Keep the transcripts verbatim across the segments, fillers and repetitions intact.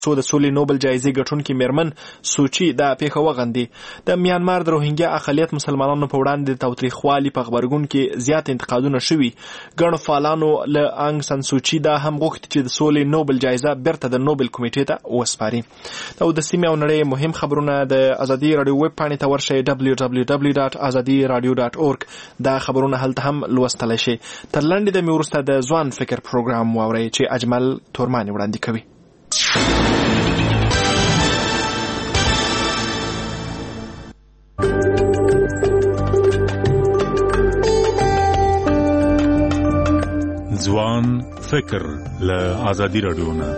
څو د سولې نوبل جایزې ګټونکې میرمن سوچي دا پیښه وغندي. د میانمار د روهینګیا اقلیت مسلمانانو په وړاندې د تاوتریخوالي په غبرګون کې زیات انتقادونه شوي. ګڼو فعالانو له انګ سان سوچي دا هم غوښتي چې د سولې نوبل جایزه بیرته د نوبل کمیټې ته وسپاري. او د سیمې او نړۍ مهم خبرونه د ازادي رادیو ویب پاڼې ته ورشئ دبلیو دبلیو دبلیو ډاټ ازادي رادیو ډاټ اورګ. دا خبرونه هلته هم لوستلی شي. تر لنډې دمې وروسته د ځوان فکر پروګرام واورئ چې اجمل تورماني وړاندې کوي. ځوان فکر له ازادي رادیو نه.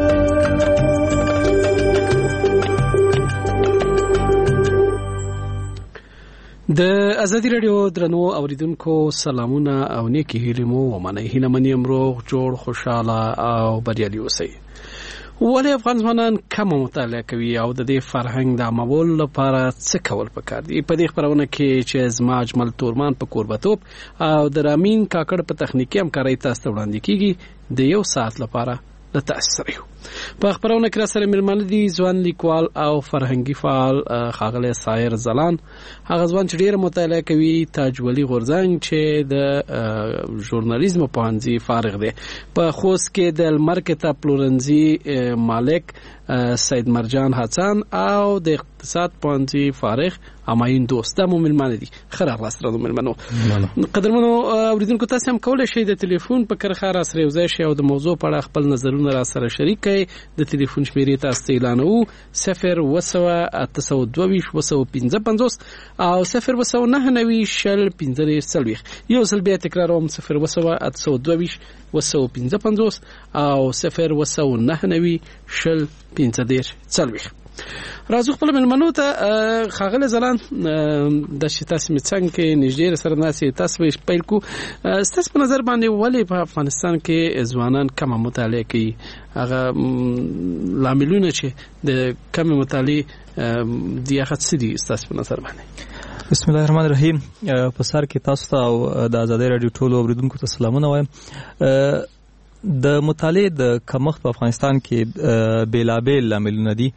د ازادي رادیو درنو اوریدونکو سلامونه او نیکی هیلې مو ومنئ. هیله من یم روغ جوړ خوشاله او بریالي اوسئ. ولې افغان ځوانان کم مطالعه کوي او د دې فرهنګ د عامولو لپاره څه کول پکار دي؟ په دې خبرونه کې چې زما اجمل تورمان په کوربتوب او د رامین کاکړ په تخنیکي همکارۍ تاسو ته وړاندې کیږي د یو ساعت لپاره د تاسو سره یو. په خبرونه کې را سره مېلمانه دي ځوان لیکوال او فرهنګي فعال ښاغلی سایر ځلان، هغه ځوان چې ډېره مطالعه کوي، تاج ولی غورځنګ چې د ژورنالیزم پوهنځي فارغ دی، په خوست کې د لمر کتاب پلورنځي مالک سید مرجان حسن او د اقتصاد پوهنځي فارغ اماین دوست. دا مو مېلمانه دي. ښه راغلاست درنو مېلمنو. قدرمنو اوریدونکو تاسو هم کولی شئ د ټلیفون په کرښه را سره یوځای شئ او د موضوع په اړه خپل نظرونه را سره شریک کړئ. د ټلیفون شمیرې تاسو ته اعلانوو صفر اوه سوه اته سوه دوه ویشت اوه سوه پنځه پنځوس او صفر اوه سوه نهه نوي شل پنځه دېرش څلوېښت. یو ځل بیا تکراروم صفر اوه سوه اته سوه دوه ویشت اوه سوه پنځه پنځوس او صفر اوه سوه نهه نوي شل پنځه دېرش څلوېښت. راځو خپل مېلمنو ته. ښاغلی ځلان، د چې تاسو مې څنګ کې نږدې سره ناستې، تاسو به پیل کو. ستاسو په نظر باندې ولې په افغانستان کې ځوانان کمه مطالعه کوي؟ هغه لاملونه چې د کمې مطالعې دي هغه څه دي ستاسو په نظر باندې؟ بسم الله الرحمن الرحیم. په سر کې تاسو ته او د ازادي رادیو ټولو اوریدونکو ته سلامونه وایم. د مطالعې د کمښت په افغانستان کې بیلابیل لاملونه دي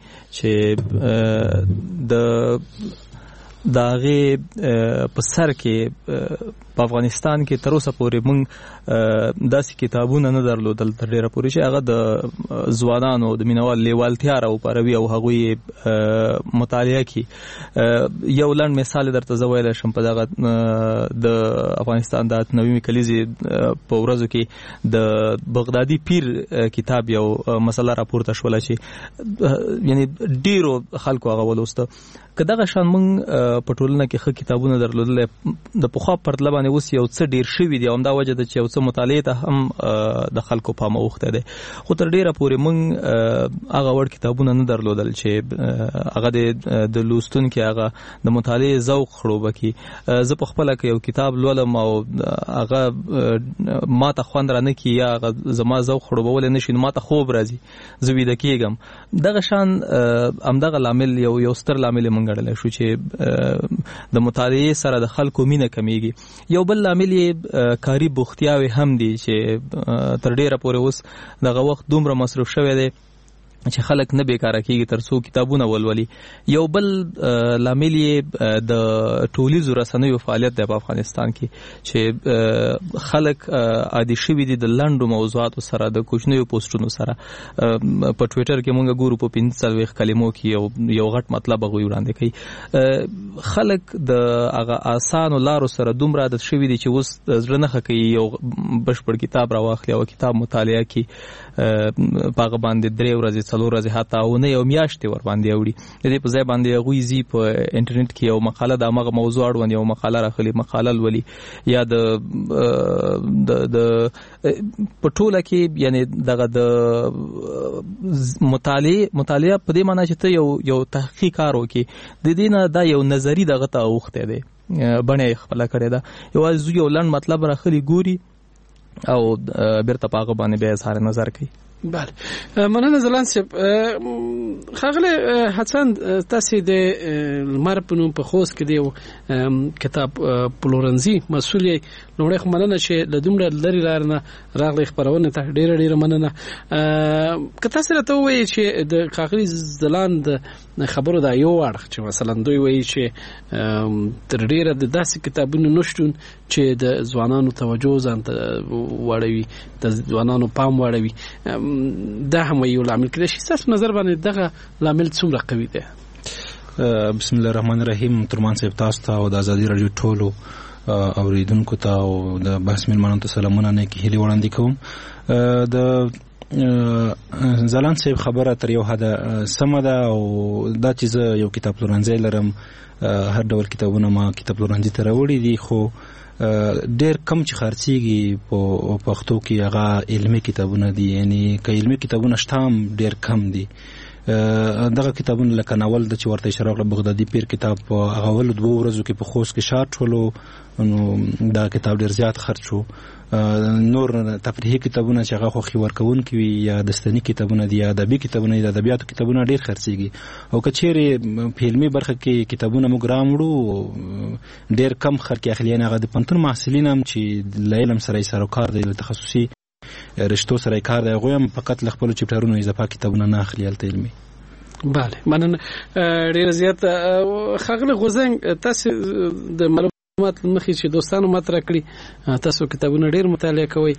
چې د د هغې په سر کې په افغانستان کې تر اوسه پورې موږ داسې کتابونه نه درلودل تر ډېره پورې چې هغه د ځوانانو د مینوال لیوالتیا راوپاروي او هغوی مطالعه کړي. یو لنډ مثال درته زه ویلی شم. په دغه د افغانستان د اتنوي کلیزې په ورځو کې د بغدادي پیر کتاب یو مسله راپورته شوله چې یعنی ډېرو خلکو هغه ولوسته. که دغه شان موږ په ټولنه کې ښه کتابونه درلودلی د پخوا پرتله باندې اوس یو څه ډېر شوي دي او همدا وجه ده چې یو څه مطالعې ته هم د خلکو پام اوښتی دی. خو تر ډېره پورې موږ هغه وړ کتابونه نه درلودل چې هغه د لوستونکي هغه د مطالعې ذوق خړوبه کړي. زه په خپله که یو کتاب لولم او هغه ما ته خوند را نه کړي یا هغه زما ذوق خړوبولی نه شي نو ما ته خوب راځي، زه ویده کېږم. دغه شان همدغه لامل یو یو ستر لامل یې ګڼلی شو چې د مطالعې سره د خلکو مینه کمیږي. یو بل لامل یې کاري بوختیاوې هم دي چې تر ډېره پورې اوس دغه وخت دومره مصروف شوی دی چې خلک نه بیکاره کېږي تر څو کتابونه ولولي. یو بل لامل یې د ټولیزو رسنیو فعالیت دی په افغانستان کې چې خلک عادي شوي دي د لنډو موضوعاتو سره، د کوچنیو پوسټونو سره. په ټویټر کې مونږ ګورو په پنځه څلوېښت کلمو کې یو یو غټ مطلب هغوی وړاندې کوي. خلک د هغه اسانو لارو سره دومره عادت شوي دي چې اوس زړه نه ښه کوي یو بشپړ کتاب راواخلي او کتاب مطالعه کړي. په هغه باندې درې ورځې څلور ورځې حتی اونۍ او میاشتې ور باندې اوړي. د دې په ځای باندې هغوی ځي په انټرنیټ کې یو مقاله د همغه موضوع اړوند یو مقاله راخلي، مقاله لولي یا د د په ټوله کې یعنی دغه د مطالعې مطالعه په دې معنی چې ته یو یو تحقیق کار وکړي، د دې نه دا یو نظري دغه ته اوښتی دی، بڼه یې خپله کړې ده. یوازې یو لنډ مطلب راخلي ګوري او بیرته په هغه باندې بیا اظهار نظر کوي. بله مننه زلان صاحب. ښاغلی حسن تاسې د لمر په نوم په خوست کې د کتاب پلورنځي مسؤل یې. لومړی خو مننه چې له دومره لرې لارې نه راغلی خپرونې ته، ډېره ډېره مننه. که تاسې راته ووایئ چې د ښاغلي ځلاند خبرو دا یو اړخ چې مثلا دوی وایي چې تر ډېره د داسې کتابونو نشتون چې د ځوانانو توجه ځان ته واړوي، د ځوانانو پام واړوي، دا هم یو لامل کېدای شي. ستاسو نظر باندې دغه لامل څومره قوي دی؟ بسم الله الرحمن الرحیم. ترمان صاحب تاسو ته او د ازادي رادیو ټولو اوریدونکو ته او د بحث میلمنو ته سلامونه نه کې هلي وړاندې کوم. د ځلاند صاحب خبره تر یو حد سمه ده او دا چې زه یو کتاب پلورنځی لرم، هر ډول کتابونه ما کتاب پلورنځي ته راوړي دي، خو ډېر کم چې خرڅېږي په پښتو کې هغه علمي کتابونه دي. یعنی که علمي کتابونه شته هم ډېر کم دي. دغه کتابونه لکه ناول د چې ورته اشاره وکړه بغدادي پیر کتاب په هغه اولو دوو ورځو کې په خوست کې شاټ شولو، نو دا کتاب ډېر زیات خرڅ شو. نور تفریحي کتابونه چې هغه خوښي ورکوونکي وي یا دستني کتابونه دي یا ادبي کتابونه دي، د ادبیاتو کتابونه ډېر خرڅېږي. او که چیرې په علمي برخه کې کتابونه موږ راوړو ډېر کم خلک اخلي. یعنې هغه د پوهنتون محصلین هم چې له علم سره یې سروکار دی، له تخصصي رشتو سره یې کار دی، هغوی هم فقط له خپلو چپټرونو اضافه کتابونه نه اخلي هلته علمي. بله مننه ډېره زیاته. ښاغلی غورځنګ تاسې د معلومات مخې چې دوستانو مطرح کړي تاسو کتابونه ډېر مطالعه کوئ،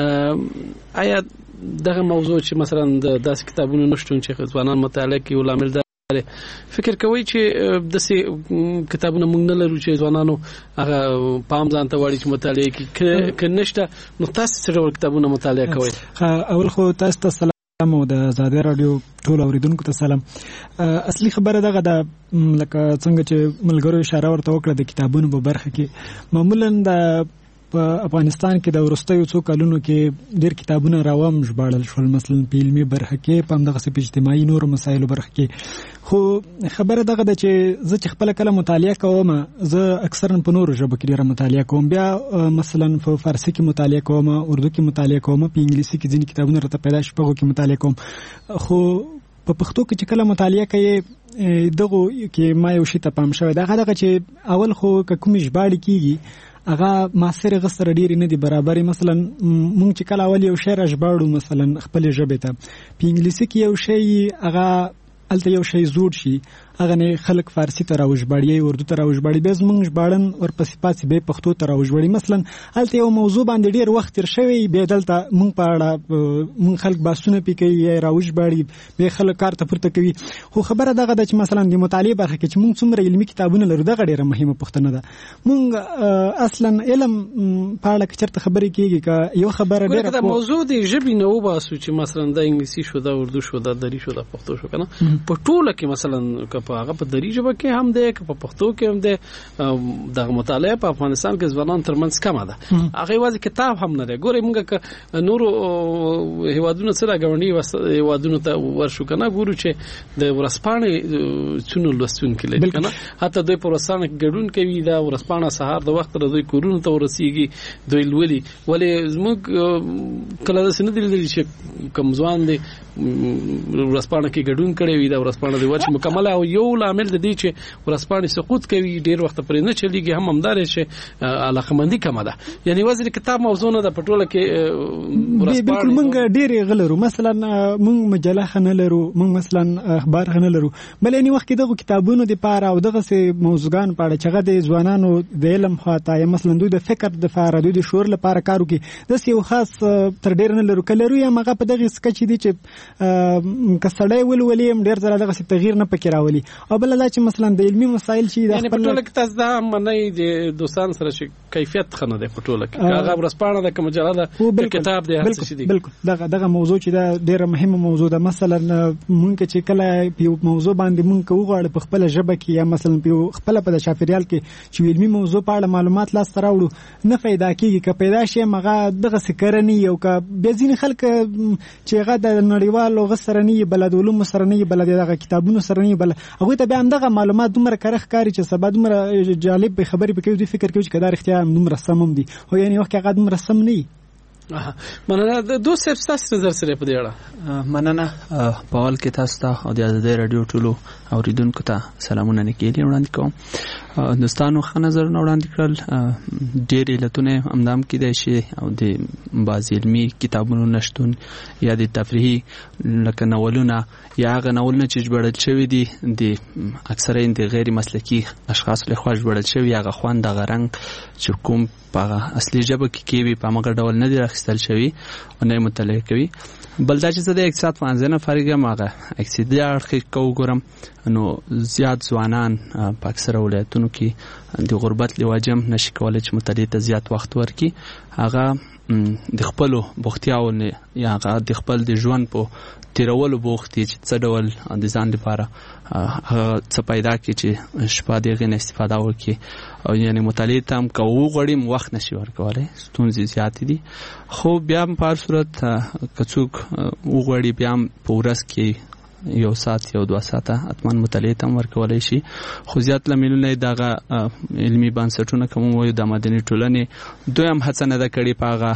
آیا دغه موضوع چې مثلا د داسې کتابونو نشتون چې ځوانان مطالعه کوي یو لامل ده؟ فکر کوئ چې داسې کتابونه موږ نه لرو چې ځوانانو هغه پام ځان ته واړي چې مطالعه کوي؟ که نشته نو تاسو څه ډول کتابونه مطالعه کوئ؟ اول خو تاسو ته سلام او د ازادي رادیو ټول اوریدونکو ته سلام. اصلي خبره دغه د لکه څنګه چې ملګرو اشاره ورته وکړه د کتابونو په برخه کې معمولا د په افغانستان کې د وروستیو څو کلونو کې ډېر کتابونه راوام ژباړل شول، مثلا په علمي برخه کې، په همدغسې په اجتماعي نورو مسایلو برخه کې. خو خبره دغه ده چې زه چې خپله کله مطالعه کوم، زه اکثرا په نورو ژبو کې ډېره مطالعه کوم. بیا مثلا په فارسي کې مطالعه کوم، اردو کې مطالعه کوم، په انګلیسي کې ځینې کتابونه راته پیدا شي په هغو کې مطالعه کوم. خو په پښتو کې چې کله مطالعه کوي دغو کې ما یو شي ته پام شوی د هغه دغه چې اول خو که کومې ژباړې کېږي هغه معاصر غسر ډېرې نه دي برابرې. مثلا مونږ چې کله اول یو شی راژباړو مثلا خپلې ژبې ته، په انګلیسي کې یو شی هغه هلته یو شی زوړ شي، هغه نه خلک فارسی ته راوژباړي، اردو ته راوژباړي، بیا زمونږ ژباړن ورپسې پاتې بیا پښتو ته راوژباړي. مثلا هلته یو موضوع باندې ډېر وخت تېر شوی، بیا دلته مونږ په اړه مونږ خلک بحثونه پې کوي یا یې راوژباړي، بیا خلک کار ته پورته کوي. خو خبره دغه ده چې مثلا د مطالعې برخه کې چې مونږ څومره علمي کتابونه لرو، دغه ډېره مهمه پوښتنه ده. مونږ اصلا علم په اړه که چېرته خبرې کېږي که یو خبره ډېره د موضوع د ژبې نه وباسو چې مثلا د انګلیسي شو، د اردو شو، د دري شو، د پښتو شو، که نه په ټوله کې مثلا که په هغه په دري ژبه کې هم دی که په پښتو کې هم دی، دغه مطالعه په افغانستان کې ځوانان ترمنځ کمه ده. هغه یوازې کتاب هم نه دی. ګورئ موږ که نورو هیوادونو سره ګاونډي هیوادونو ته ورشو که نه، ګورو چې د ورځپاڼې څونه لوستونکي لري که نه، حتی دوی په ورځپاڼه کې ګډون کوي. دا ورځپاڼه سهار د وخت د دوی کورونو ته ورسېږي، دوی لولي. ولې زموږ کله داسې نه دي لیدلي چې کوم ځوان دی ورځپاڼه کې ګډون کړی وي، دا ورځپاڼه دی ورچې مکمله. او یو لامل د دې چې ورځپاڼې سقوط کوي، ډېر وخت پرې نه چلیږي، هم همدا دی چې علاقمندي کمه ده. یعنې یوازې د کتاب موضوع نه ده، په ټوله کې بالکل موږ ډېرې غه لرو. مثلا موږ مجله ښه نه لرو، موږ مثلا اخبار ښه نه لرو، بل یعنې وخت کې دغو کتابونو دپاره او دغسې موضوعګانو په اړه چې هغه د ځوانانو د علم خواته یا مثلا دوی د فکر دپاره، دوی د شعور لپاره کار وکړي، داسې یو خاص تر ډېر نه لرو. که لرو یم هغه په دغې سکچې دي چې که سړی ولولي هم ډېر ځله دغسې تغییر نه پکې راولي. او بله دا چې مثلا د علمي مسایل چې یعنې په ټوله کې تاسو دا منئ د دوستانو سره چې کیفیت ښه نه دی په ټوله کې، که هغه ورځپاڼه ده که مجله ده که کتاب دی، هر څه چې دي. بلکل دغه دغه موضوع چې دا ډېره مهمه موضوع ده. مثلا مونږ چې کله په یو موضوع باندې مونږ که وغواړو په خپله ژبه کې یا مثلا په یو خپله په د چاپېریال کې چې علمي موضوع په اړه معلومات لاسته راوړو، نه پیدا کېږي. که پیدا شي هم هغه دغسې کره نه وي، او که بیا ځینې خلک چې هغه د نړیوالو هغه سره نه وي بلد، علومو سره نه وي بلد، دغه کتابونو سره نه وي بلد، هغوی ته بیا همدغه معلومات دومره کره ښکاري چې سبا دومره جالب خبرې پکې کوي، دوی فکر کوي چې که دا رښتیا هم دومره سم هم دي، خو یعنې وخت کې هغه دومره سم نه وي. مننه. دوست صاحب تاسو نظر سره په دې اړه؟ مننه. په اول کې تاسو ته او د ازادۍ رادیو ټولو اوریدونکو ته سلامونه نکېلي وړاندې کوم. دوستانو ښه نظرونه وړاندې کړل. ډېر علتونه همدام کېدای شي او د بعض علمي کتابونو نشتون یا د تفریحي لکه ناولونه یا هغه ناولونه چې ژباړل شوي دي د اکثره د غیر مسلکي اشخاص لخوا ژباړل شوي هغه خوند هغه رنګ چې کوم په اصلي ژبه کې کېوي په همغه ډول نه دي راخیستل شوي او نه مطالعه کوي. بل دا چې زه د اقتصاد پوهنځي نه فارغ یم هغه اقتصادي اړخ که وګورم نو زیات ځوانان په اکثره ولایتونو کې د غربت له وجې هم نشي کولی چې مطالعې ته زیات وخت ورکړي. هغه د خپلو بوختیاو یا هغه د خپل د ژوند په تیرولو بوخت دي چې څه ډول د ځان لپاره هغه څه پیدا کړي چې شپه د هغې نه استفاده وکړي او یعنې مطالعې ته هم که وغواړي وخت نشي ورکولی. ستونزې زیاتې دي خو بیا هم په هر صورت که څوک وغواړي بیا هم په ورځ کې یو ساعت یو دوه ساعته حتما مطالعې ته هم ورکولی شي. خو زیات لاملونه یې دغه علمي بنسټونه که موږ وایو د مدني ټولنې دوی هم هڅه نه ده کړې په هغه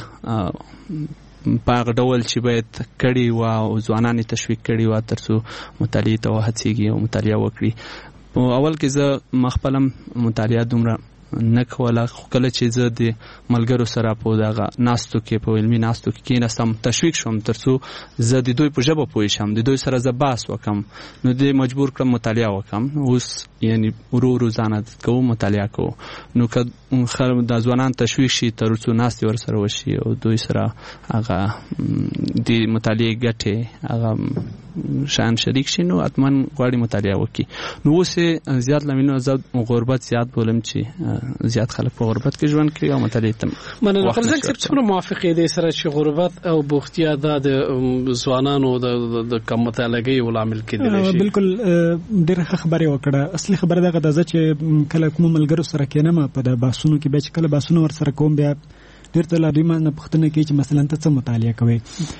په هغه ډول چې باید کړي وه او ځوانان یې تشویق کړي وه تر څو مطالعې ته وهڅېږي او مطالعه وکړي. په اول کې زه مخپله هم مطالعه دومره نه کوله خو کله چې زه د ملګرو سره په دغه ناستو کې په علمي ناستو کې کېناستم تشویق شوم تر څو زه د دوی په ژبه پوه شم د دوی سره زه بحث وکړم نو دوی مجبور کړم مطالعه وکړم. اوس یعنی ورو ورو ځان عادت کوو مطالعه کوو نو که د ځوانان تشویق شي تر څو ناستې ورسره وشي او دوی سره هغه د مطالعې ګټې هغه شیان شریک شي نو حتما غواړي مطالعه وکړي. نو اوس یې زیات لاملونه زه غربت زیات بولم چې زیات خلک په غربت کې ژوند کوي او مطالعې ته مننه. فلزک صاحب څومره موافق دی سره چې غربت او بوختیا د ځوانانو د کم مطالعې یو لامل کېدلی شي؟ بالکل ډېره ښه خبرې وکړه. اصلي خبره دغه ده چې کله کوم ملګرو سره کېنم په د بحثونو کې بیا چې کله بحثونه ورسره کوم بیا ډېر ته لا دوی ما نه پوښتنه کوي چې مثلا ته څه مطالعه کوې.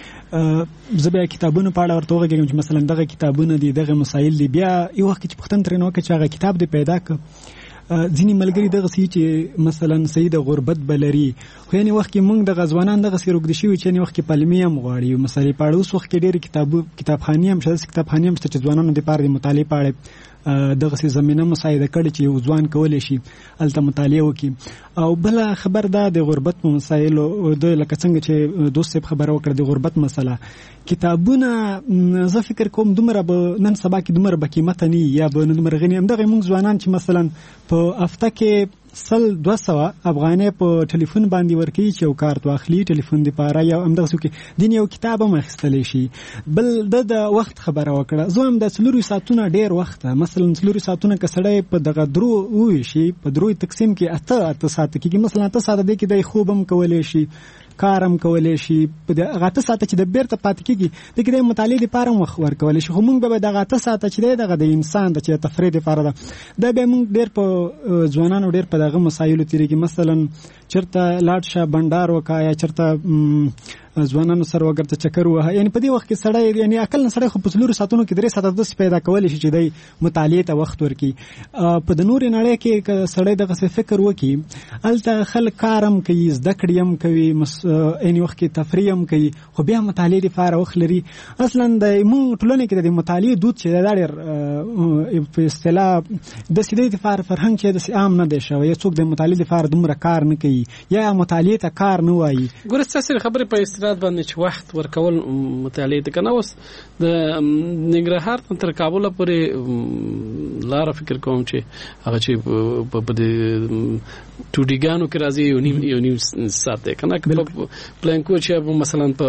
زه بیا کتابونو په اړه ورته وغږېږم چې مثلا دغه کتابونه دي دغه مسایل دي. بیا یو وخت چې پوښتنه ترېنه وکړه چې هغه کتاب دې پیدا کړه ځینې ملګري دغسې چې مثلا صحیح د غربت به لري خو یعنې وخت کې موږ دغه ځوانان دغسې روږدي شوي چې یعنې وخت کې پلمې هم غواړي مسایلې په اړه. اوس وخت کې ډېرې کتابو کتابخانې هم شته داسې کتابخانې هم شته چې ځوانانو دپاره د مطالعې په اړه دغسې زمینه مساعده کړې چې یو ځوان کولی شي هلته مطالعه وکړي. او بله خبر دا د غربت په مسایلو د لکه څنګه چې دوست صاحب خبره وکړه د غربت مسله کتابونه زه فکر کوم دومره به نن سبا کې دومره به قیمته نه یا به نه دومره غني همدغه موږ ځوانان چې مثلا په هفته کې سل دوه سوه افغانۍ په ټلیفون باندې ورکوي چې یو کارت واخلي ټلیفون دپاره یا همدغسې وکړي دین یو کتاب هم اخیستلی شي. بل د د وخت خبره وکړه زه هم د څلورو ساعتونه ډېر وخت مثلا څلورو ساعتونه که سړی په دغه درو وویشي په درو تقسیم کې اته اته ساعته کېږي مثلا اته ساعته دی کې دی خوب هم کولی شي کار هم کولی شي په هغه اته ساعته چې د بیرته پاتې کېږي دې کې د مطالعې دپاره هم وخت ورکولی شي. خو موږ به دغه اته ساعته چې دی دغه د انسان د چې د تفریح دپاره ده دا بیا موږ ډېر په ځوانانو ډېر په دغه مسایلو تېرېږي. مثلا چېرته لاړ شه بنډار وکړه یا چېرته ځوانانو سره وګرځه چکر ووهه یعنې په دې وخت کې سړی یعنې عقل نه سړی خو په څلورو ساعتونو کې درې ساعته داسې پیدا کولی شي چې دی مطالعې ته وخت ورکړي. په د نورې نړۍ کې که سړی دغسې فکر وکړي هلته خلک کار هم کوي زده کړې هم کوي یعنې وخت کې تفریح هم کوي خو بیا مطالعې دپاره وخت لري. اصلا د موږ ټولنې کې د مطالعې دود چې دا ډېر په اصطلاح داسې دی دپاره فرهنګ چې داسې عام نه دی شوی یا څوک د مطالعې دپاره دومره کار نه کوي یا مطالعې ته کار نه وایي. ګوره ستاسې خبرې په اصطلاح باندې چې وخت ورکول مطالعې ته که نه اوس د ننګرهار تر کابله پورې لاره فکر کوم چې هغه چې په د ټوډیګانو کې راځي یو نیم یو نیم ساعت دی که نه که په پلانکو چې مثلا په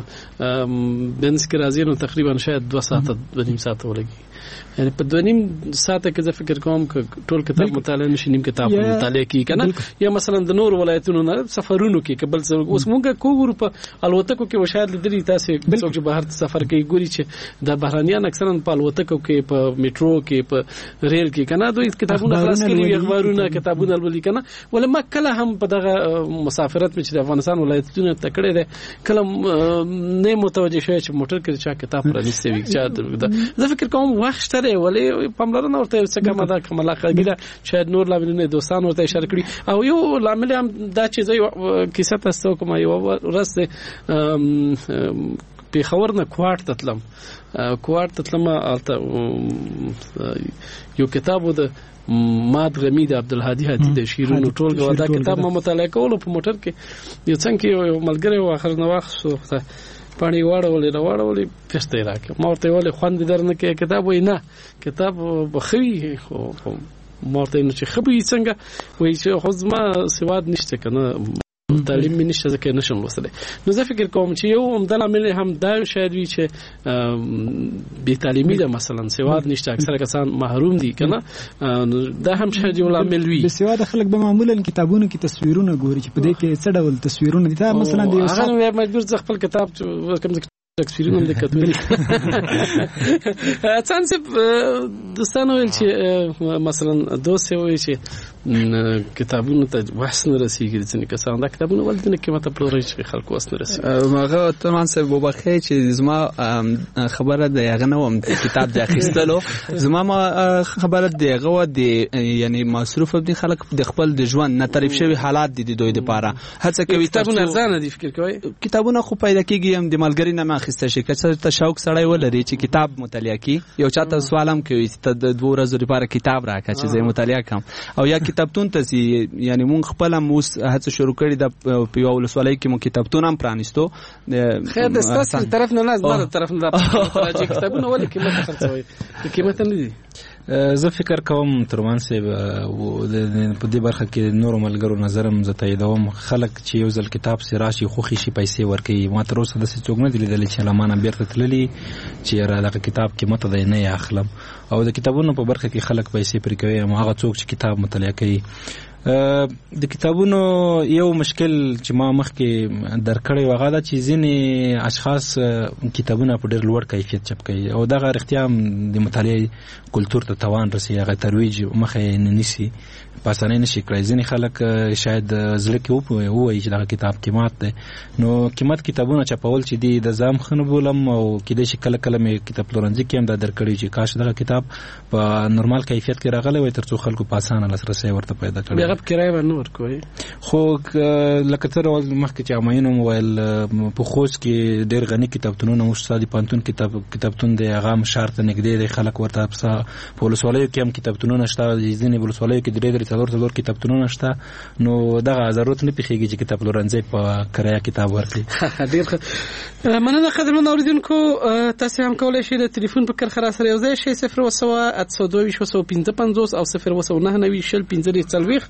بنز کې راځي نو تقریبا شاید دوه ساعته دوه نیم ساعته ولګي. یعنی په دوه نیم ساعته کې زه فکر کوم که ټول کتاب مطالعه نشي نیم کتاب مطالعه کیږي که نه یا مثلا د نور ولایتونو نه سفرونو کې که بل اوس موږ کوو په الوتکو کې وشاید لیدلي تاسې څوک چې بهر ته سفر کوي ګوري چې د بهرانیان اکثرا په الوتکو کې په میټرو کې په ریل کې کنه دوی کتابونه خلاص کړي اخبارونه کتابونه ولي کنه ولې ما کله هم په دغه مسافرت چې د افغانستان ولایتونو ته کړی دی کله نه متوجه شوی چې موټر کې چا کتاب پرانیستی وي چې زه فکر کوم وخت شته ولې پاملرنه ورته څه کومه ده کومه علاقه شاید نور لاملونه دوستان ورته اشاره کړي او یو لامل هم دا چې زه کیسه تاسو کوم یو ورځ په خبر نه کوارت تطلم کوارت تطلم یو کتاب د ماد غمی د عبدالهادي هادي د شیرونو ټولګه دا کتاب ما مطالعه کول په موټر کې یو څنګه یو ملګری و اخر نو وخت سو پانی واړولې را واړولې پسته راکې ما ورته ولې خوند درنه کې کتاب وای نه کتاب بخوي خو مورته نو چې خبي څنګه وای چې خو زما سواد نشته کنه تعلیم مې نشته ځکه نشم لوستلی نو زه فکر کوم چې یو عمده لامل هم دا شاید وي چې بې تعلیمي ده مثلا سواد نشته اکثره کسان محروم دي کنه دا هم شاید یو لامل وي بې سواده خلک به معمولا کتابونو کې تصویرونه ګوري چې په دې کې څه ډول تصویرونه دي دا مثلا د یو هغه نو مجبور ځ خپل کتاب کوم تکسیرونه د کتوري څنګه دوستانو ویل چې مثلا دوست وی چې کتابونو ته وحس نه رسیږي ځنې کسان دا کتابونه ولدنه کې ماته پلوري چې خلکو وس نه رسیږي ماغه ترمان صاحب وبخې چې زما خبره د هغه نو کتاب د اخیستلو زما ما خبره د هغه د یعنی مصروف دي خلک د خپل د ژوند نه تعریف شوی حالات دي د دوی لپاره هڅه کوي کتابونه ارزانه دي فکر کوي کتابونه خو پیدا کیږي هم د ملګری نه اخیسته شي که ته شوق سړی ولري چې کتاب مطالعه کی یو چاته سوالم کوي ته د دوه ورځې لپاره کتاب راکړه چې زه مطالعه کوم او یا کتابتون ته سي یعنی مونږ خپل موس هڅه شروع کړې د په یو ولسوالۍ کې مو کتابتون هم پرانیستو خیر د ستاسو طرف نه نه زما طرف نه راځي کتابونه ولې قیمت خرڅوي قیمت نه دي زه فکر کوم ترمان صاحب په دې برخه کې نور ملګرو نظرم زه تاییدوم خلک چې یو ځل کتاب سي راشي خوخي شي پیسې ورکوي ما تر اوسه داسې څوک نه دي لیدلی چې لمانه بیرته تللي چې یاره دغه کتاب قیمت دی نه یې اخلم او د کتابونو په برخه کې خلک پیسې پرې کوي هم هغه څوک چې کتاب مطالعه کوي د کتابونو یو مشکل چې ما مخکې درکړی و هغه دا چې ځینې اشخاص کتابونه په ډېر لوړ کیفیت چاپ کوي او دغه رښتیا هم د مطالعې کلتور ته تاوان رسوي هغه ترویج مخه یې نه نیسي په اسانۍ نشي کړی ځینې خلک شاید زړه کې ووایي چې دغه کتاب قیمت دی نو قیمت کتابونه چاپول چې دي د ځام ښه نه بولم او کیدای شي کله کله مې کتاب پلورنځي کې هم دا درکړی چې کاش دغه کتاب په نورمال کیفیت کې راغلی وای تر څو خلکو په اسانه لاسرسی ورته پیدا کړي هغه کرای ور نور کوي خو لکه تر مخکې چې اماینو موبایل په خوست کې ډېر غني کتابتونونه مو شته د پانتون کتاب کتابتون دی هغه هم ښار ته نږدې دی خلک ورته په ولسوالیو کې هم کتابتونونه شته ځینې ولسوالیو کې ډېر ډېر څلور څلور کتابتونونه شته نو دغه ضرورت نه پېښېږي چې کتاب پلورنځی په کرایه کتاب ورکړي ډېر ښه مننه قدرمن اورېدونکو تاسو هم کولی شئ د تلیفون په کرښه راسره یو ځای شئ صفر اوه سوه اته سوه دوه ویشت اوه سوه پنځه پنځوس او صفر اوه سوه نهه نوي شل پنځه دېرش څلوېښت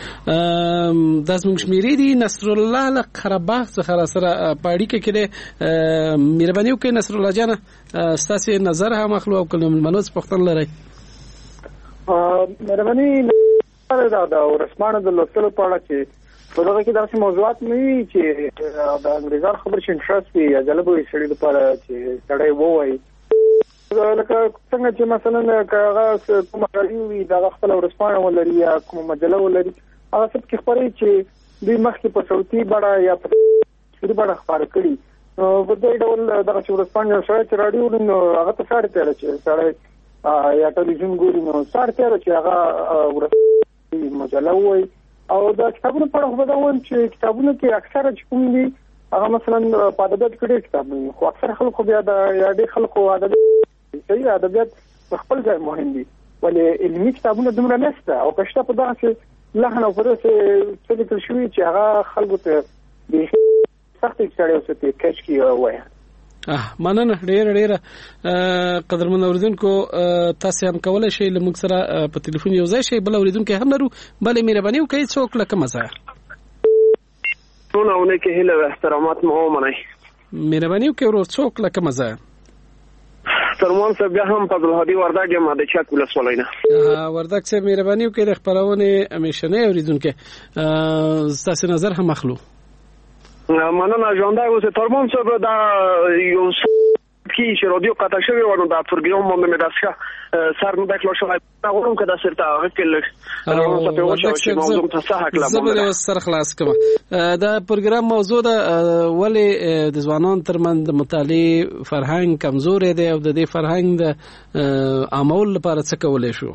دا زموږ شمېرې دي نصرالله له قرهباغ څخه راسره په اړیکه کې دی مهرباني وکړئ نصرالله جانه ستاسې نظر هم اخلو او که له مېلمنو څه پوښتنه لرئ مهرباني دا د ورسمانو د لوستلو په اړه چې په دغه کې داسې موضوعات نه وي چې د انګریزانو خبرې چې انټرست وي یا جالب وي سړي لپاره چې سړی ووایي لکه څنګه چې مثلا که هغه کومه راډیو وي د هغه خپله ورسپاڼه ولري یا کومه مجله ولري هغه څه پکې خپروي چې دوی مخکې په صوتي بڼه یا په تصویري بڼه خپاره کړي نو په دې ډول دغه چې ورسپاڼه سړی چې راډیو وړي نو هغه ته څه اړتیا ده چې سړی یا ټلویزیون ګوري نو څه اړتیا ده چې هغه مجله ووایي او د کتابونو په اړه خو به دا وایم چې کتابونو کې اکثره چې کوم دي هغه مثلا په ادبیاتو کې ډېر کتابونه خو اکثره خلکو بیا د یا ډېر خلکو ادبیات صحیح ادبیات په خپل ځای مهم دي ولې علمي کتابونه دومره نشته او که شته په دغسې لحن او په داسې څه لیکل شوي چې هغه خلکو ته بیخي سختې سړی اوسې کچ کړي ووایه مننه ډېره ډېره قدرمن اورېدونکو تاسې هم کولی شئ له موږ سره په تلیفون یو ځای شئ بل اورېدونکی هم لرو بلې مهرباني وکړئ څوک له کومه ځایه ټول اونۍ کې هیله او احترامات مو ومنئ مهرباني وکړئ ورور څوک له کومه ځایه ترمان صاحب بیا هم فضلالهادي وردګ یم د چک ولسوالۍ نه وردګ صاحب مهرباني وکړئ د خپرونې همیشنی اورېدونکی ستاسې نظر هم اخلو مننه ژوندی اوسئ ترمان صاحب دا یو کیږي چې رادیو قطع شوی و نو دا پروګرام باندې مې داسې سر مې دکلو شوی غواړم که دا سرته هغه کې لږ راوځه په وشو چې موضوع ته څه حق لرم زه به سر خلاص کوم. دا پروګرام موضوع ده ولې د ځوانانو ترمنځ د مطالعې فرهنګ کمزورې دی او د دې فرهنګ د عامول لپاره څه کولی شو؟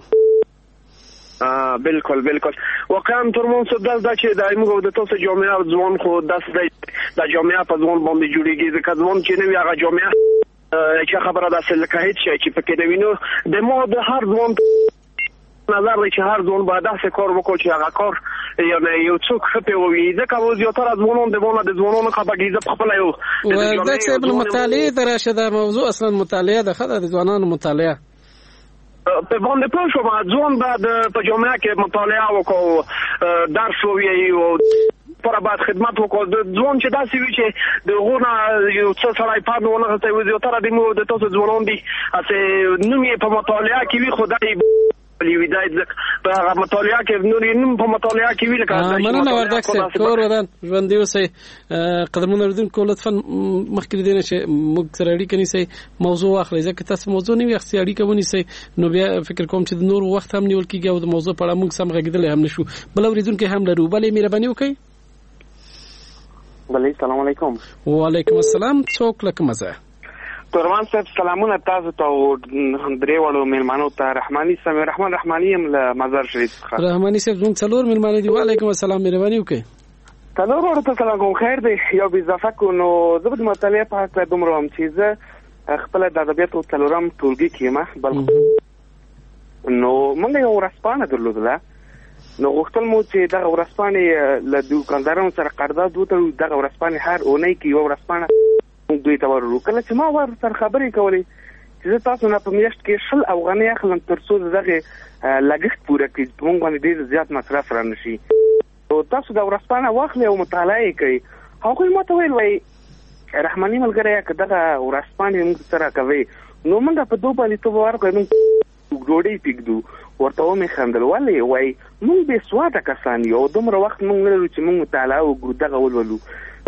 بالکل بالکل واقعا ترمون سدل دا چې د موږ د تاسو جامعه ځوان خو داس د جامعه په ځوان باندې جوړیږي ځکه ځوان چې نوی هغه جامعه چې خبره ده چې لکه هیڅ شي چې پکې د وینو د مو د هر ځوان نظر دی چې هر ځوان باید داسې کار وکړي چې هغه کار یعنی یو څوک ښه پیوي ځکه اوس زیاتره ځوانان د ونه د ځوانانو خبرګیزه په خپل یو دا چې بل مطالعه دراشه دا موضوع اصلا مطالعه ده خدای د ځوانانو مطالعه په باندې پوه شوم ځوان بعد په جامعه کې مطالعه وکړو درس ووایي او پر بعد خدمت وکړو د ځوان چې داسې وي چې د غونه یو څه سړی پاند ونه غوښتي وي زیاتره د مو د تاسو ځوانان دي چې نوم یې په مطالعه کې وي خدای لیوی دای په هغه مطالعه کې نور نوم په مطالعه کې وی لکه مننه وردک سه کور ودان ژوند دی اوسه قدمونه ردونکو لطفا مخکې دینه چې موږ سره اړیکه نیسي موضوع واخلئ ځکه تاسو موضوع نیوي اخستي اړیکه ونیسي نو بیا فکر کوم چې د نور وخت هم نیول کیږي او د موضوع په اړه موږ سم غږیدل هم نشو بل اوریدونکو هم لرو بلې مهرباني وکړئ. بلې السلام علیکم. وعلیکم السلام. څوک لکه مزه تورمان صاحب سلامونه تاسو ته او درې وړو مېلمانو ته رحماني سمي رحمان رحماني هم له مزار شریف څخه رحماني صاحب زموږ څلور مېلمانه دي. وعلیکم السلام مهرباني وکړئ. څلور وړو ته سلام کوم خیر دی یو اضافه کو نو زه د مطالعې په اړه دومره هم چې زه خپل د ادبیاتو څلورم ټولګي کې ما بل نو موږ یو ورځپاڼه درلودله نو غوښتل مو چې دغه ورځپاڼې له دوکاندارانو سره قرارداد وتړو دغه ورځپاڼې هر اونۍ کې یو ورځپاڼه دوی ته ورو کله چې ما ور سره خبرې کولې چې زه تاسو نه په میاشت کې شل افغانۍ اخلم تر څو دغه لګښت پوره کړي موږ باندې ډېر زیات مصرف را نشي او تاسو دا ورځپاڼه واخلئ او مطالعه کوي. هغوی ما ته ویل وایي رحماني ملګری که دغه ورځپاڼې موږ سره کوي نو موږ په دو باندې توبه ورکړو موږ ډوډۍ پرېږدو ورته ومې خندل ولې وایي موږ بې سواده کسان یو او دومره وخت موږ نه لرو چې موږ مطالعه وکړو دغه ولولو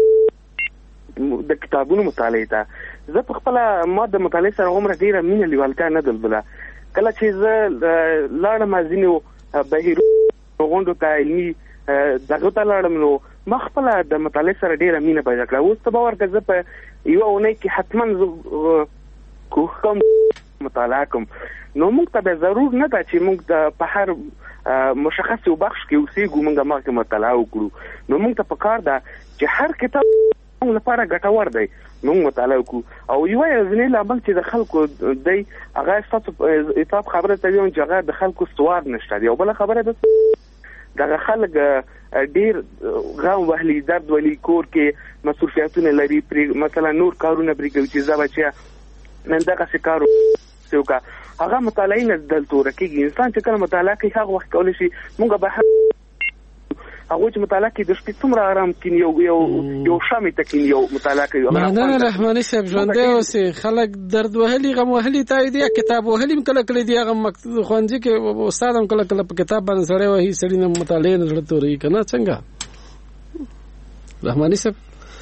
د کتابونو مطالعه ته زه په خپل ما د مطالعه سره عمره ډیره مینه لیوالتیا نه درلوده کله چې زه لاړم ځینو بهیرو غونډو ته علمي دغه ته لاړم نو ما خپل د مطالعه سره ډیره مینه پیدا کړه اوس ته باور کړه زه په یو اونۍ کې حتما کوښ کوم مطالعه کوم نو موږ ته به ضرور نه ده چې موږ د په هر مشخص یو بخش کې اوسېږو موږ ما مطالعه وکړو نو موږ ته پکار ده چې هر کتاب موږ لپاره ګټور دی موږ مطالعه وکړو او یو ځینې لامل چې د خلکو دی هغه ستاسو اتاب خبره ته ویم چې هغه د خلکو سواد نشته دی او بل خبره ده دغه خلک ډیر غم وهلي درد ولي کور کې مسؤلیتونه لري مثلا نور کارونه پرې کوي چې زه بچیا نن دغه څه کارو څوک هغه مطالعه نه دلته ورکیږي انسان چې کله مطالعه کوي هغه وخت کولی شي موږ به هغه چې مطالعه کوي د شپې څومره آرام کینی یو یو یو شامې تکین یو مطالعه کوي. مننه رحماني صاحب ژوندی اوسئ. خلک درد وهلي غم وهلي ته دی کتاب وهلي کله کله دی هغه ښوونځي کې استاد هم کله کله په کتاب باندې سړی وهي سړی نه مطالعه نه زړه توري کنه څنګه رحماني صاحب.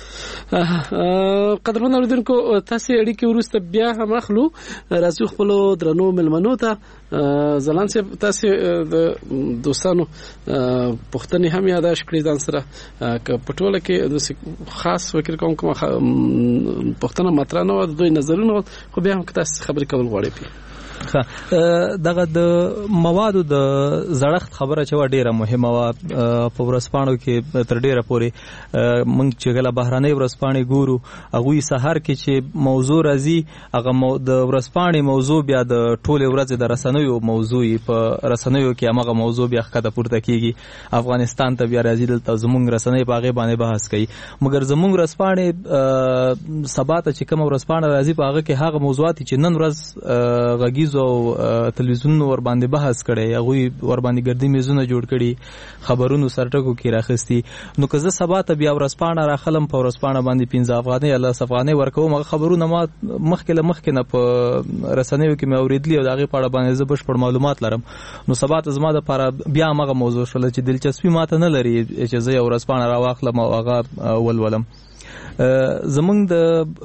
قدرمن اوریدونکو تاسو اړیکې وروسته بیا هم اخلو راځو خپل درنو ملمنو ته زلان صاحب تاسو د دوستانو پښتنې هم یاداش کړی ځان سره ک پټوله کې خاص فکر کوم کوم پښتنه ماتره نو د دوی نظرونه خو بیا هم تاسو خبرې کول غواړئ. دغه د موادو د زړښت خبره چې و ډیره مهمه وه په ورځپاڼو کې تر ډیره پورې موږ چې کله بهرنۍ ورځپاڼې ګورو هغوی سهار کې چې موضوع راځي هغه د ورځپاڼې موضوع بیا د ټولې ورځې د رسنیو موضوع په رسنیو کې همغه موضوع بیا ښکته پورته کېږي افغانستان ته بیا راځي دلته زموږ رسنۍ په هغې باندې بحث کوي مګر زموږ ورځپاڼې سبا ته چې کومه ورځپاڼه راځي په هغه کې هغه موضوعات چې نن ورځ غږیز او تلویزیون ور باندې بحث کړي هغوی ور باندې ګردي میزونه جوړ کړي خبرونو سرټکو کې راخستي نو که زه سبا ته بیا ورځپاڼه راخلم په ورځپاڼه باندې پنځه افغانۍ یا لس افغانۍ ورکوم هغه خبرونه ما مخکې له مخکې نه په رسنیو کې مې اورېدلي او د هغې په اړه باندې زه بشپړ معلومات لرم نو سبا ته زما دپاره بیا همغه موضوع شوله چې دلچسپي ماته نه لري چې زه یو ورځپاڼه راواخلم او هغه ولولم. زمونږ د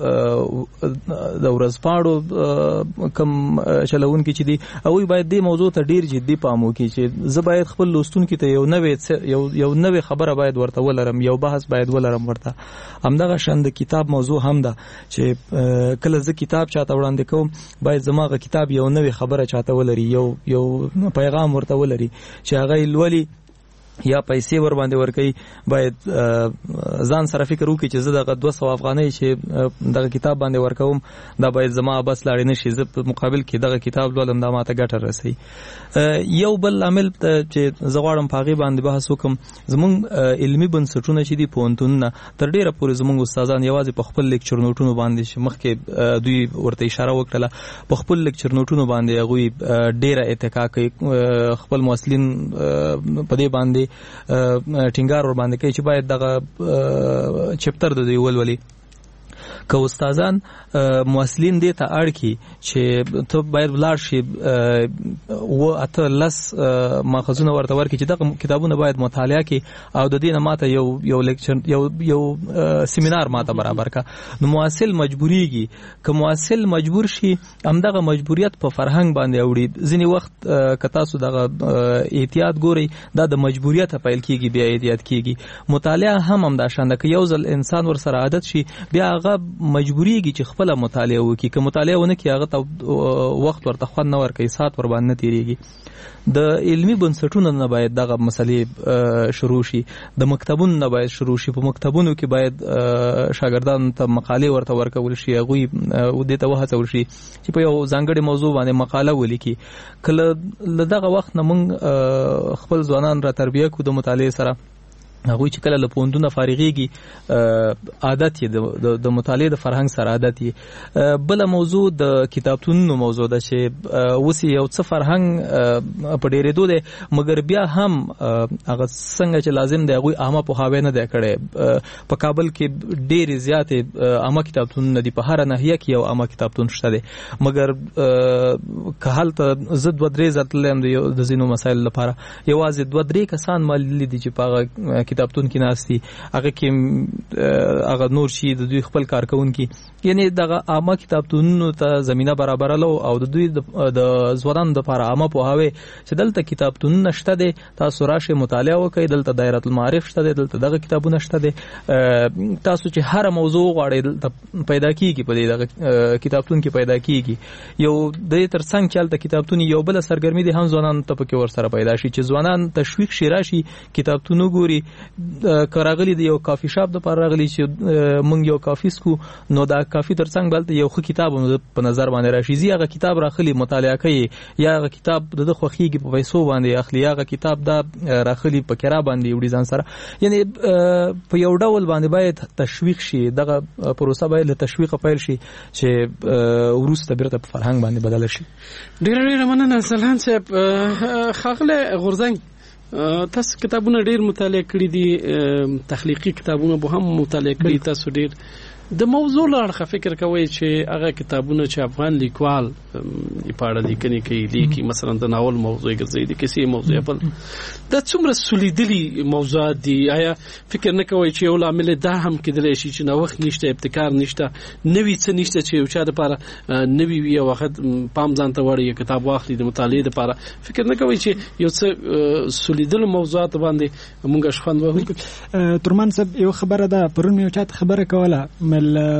د ورځپاڼو کم چلونکي چې دي هغوی باید دې موضوع ته ډیر جدي پام وکړي چې زه باید خپل لوستونکي ته یو نوې یو یو نوې خبره باید ورته ولرم، یو بحث باید ولرم ورته. همدغه شان د کتاب موضوع هم ده چې کله زه کتاب چاته وړاندې کوم باید زماغه کتاب یو نوې خبره چاته ولري، یو یو پیغام ورته ولري چې هغه لولي یا پیسې ور باندې ورکړي. باید ځان سره فکر وکړي چې زه دغه دوه سوه افغانۍ چې دغه کتاب باندې ورکوم دا باید زما بس لاړې نشي، زه په مقابل کې دغه کتاب لولم دا ماته ګټه رسوي. یو بل عامل چې زه غواړم په هغې باندې بحث وکړم، زموږ علمي بنسټونه چې دي پوهنتونونه تر ډېره پورې زموږ استادان یوازې په خپل لیکچر نوټونو باندې چې مخکې دوی ورته اشاره وکړله په خپل لیکچر نوټونو باندې هغوی ډېره اتکا کوي، خپل محصلین په دې باندې ټینګار ور باندې کوي چې باید دغه چپټر د دوی ولولي. که استادان محصلین دې ته اړ کړي چې ته باید ولاړ شي و اته لس ماخذونه ورته ورکړي چې دغه کتابونه باید مطالعه کړي او د دې نه ماته یو یو لیکچر یو یو سیمینار ماته برابر کا، نو محصل مجبوریږي. که محصل مجبور شي همدغه مجبوریت په فرهنګ باندې اوړي. ځینې وخت که تاسو دغه احتیاط ګورئ دا د مجبوریت پیل کیږي بیا احتیاط کیږي. مطالعه هم همدا شان ده، که یو ځل انسان ور سره عادت شي بیا هغه مجبوریږي چې خپل مطالعه وکړي. که مطالعه ونه کړي هغه ته وخت ورته خوند نه ورکوي، ساعت ور باندې نه تیریږي. د علمي بنسټونو نه باید دغه مسلې شروع شي، د مکتبونو نه باید شروع شي. په مکتبونو کې باید شاګردانو ته مقالې ورته ورکول شي، هغوی دې ته وهڅول شي چې په یو ځانګړې موضوع باندې مقاله ولیکي. کله له دغه وخت نه موږ خپل ځوانان را تربیه کړو د مطالعې سره، هغوی چې کله له پوهنتونه فارغېږي عادت یې د مطالعې د فرهنګ سره عادت یې. بله موضوع د کتابتونونو موضوع ده چې اوس یو څه فرهنګ په ډېرېدو دی، مګر بیا هم هغه څنګه چې لازم دی هغوی عامه پوهاوی نه دی کړی. په کابل کې ډېرې زیاتې عامه کتابتونونه دي، په هره ناحیه کې یو عامه کتابتون شته دی، مګر که هلته زه دوه درې ځله تللی یم د ځینو مسایلو لپاره، یوازې دوه درې کسان ما لیدلي دي چې په هغه کتابتون کې ناستي، هغه کې هغه نور شي د دوی خپل کارکوونکي. یعنی دغه عامه کتابتونونو ته زمینه برابرلو او د دوی د ځوانانو دپاره عامه پوهاوی چې دلته کتابتونونه شته دی، تاسو راشئ مطالعه وکړئ، دلته دایره المعارف شته دی، دلته دغه کتابونه شته دی، تاسو چې هره موضوع غواړئ دلته پیدا کیږي، په دې دغه کتابتون کې پیدا کیږي. یو د دې تر څنګ چې هلته کتابتون یو بله سرګرمي دی هم ځوانانو ته پکې ورسره پیدا شي چې ځوانان تشویق شي راشي کتابتون وګوري. که راغلي د یو کافي شاپ دپاره راغلي چې موږ یو کافي څکو، نو دا کافي تر څنګ بلته یو ښه کتاب په نظر باندې راشي، زی هغه کتاب راخلي مطالعه کوي، یا هغه کتاب د ده خوښېږي په پیسو باندې اخلي، یا هغه کتاب دا راخلي په کرا باندې وړي ځان سره. یعنې په یو ډول باندې باید تشویق شي، دغه پروسه باید له تشویقه پیل شي چې وروسته بیرته په فرهنګ باندې بدله شي. ډېره ډېره مننه سلهان صاحب. ښاغلی غورځنګ، تاسو کتابونه ډېر مطالعه کړي دي، تخلیقي کتابونه به هم مطالعه کړي تاسو ډېر. د موضوع له اړخه فکر کوئ چې هغه کتابونه چې افغان لیکوال په اړه لیکنې کوي لیکي، مثلا د ناول موضوع ګرځي، د کیسې موضوع بل، دا څومره سولیدلي موضوعات دي؟ آیا فکر نه کوئ چې یو لامل دا هم کېدلی شي چې نوښت نشته، ابتکار نشته، نوي څه نشته چې یو چا دپاره نوي وي او وخت پام ځان ته واړي یو کتاب واخلي د مطالعې دپاره؟ فکر نه کوئ چې یو څه سولیدلو موضوعات باندې موږ شخوند وهو؟ ترمان صاحب، یو خبره ده، پرون یو چاته خبره کوله مل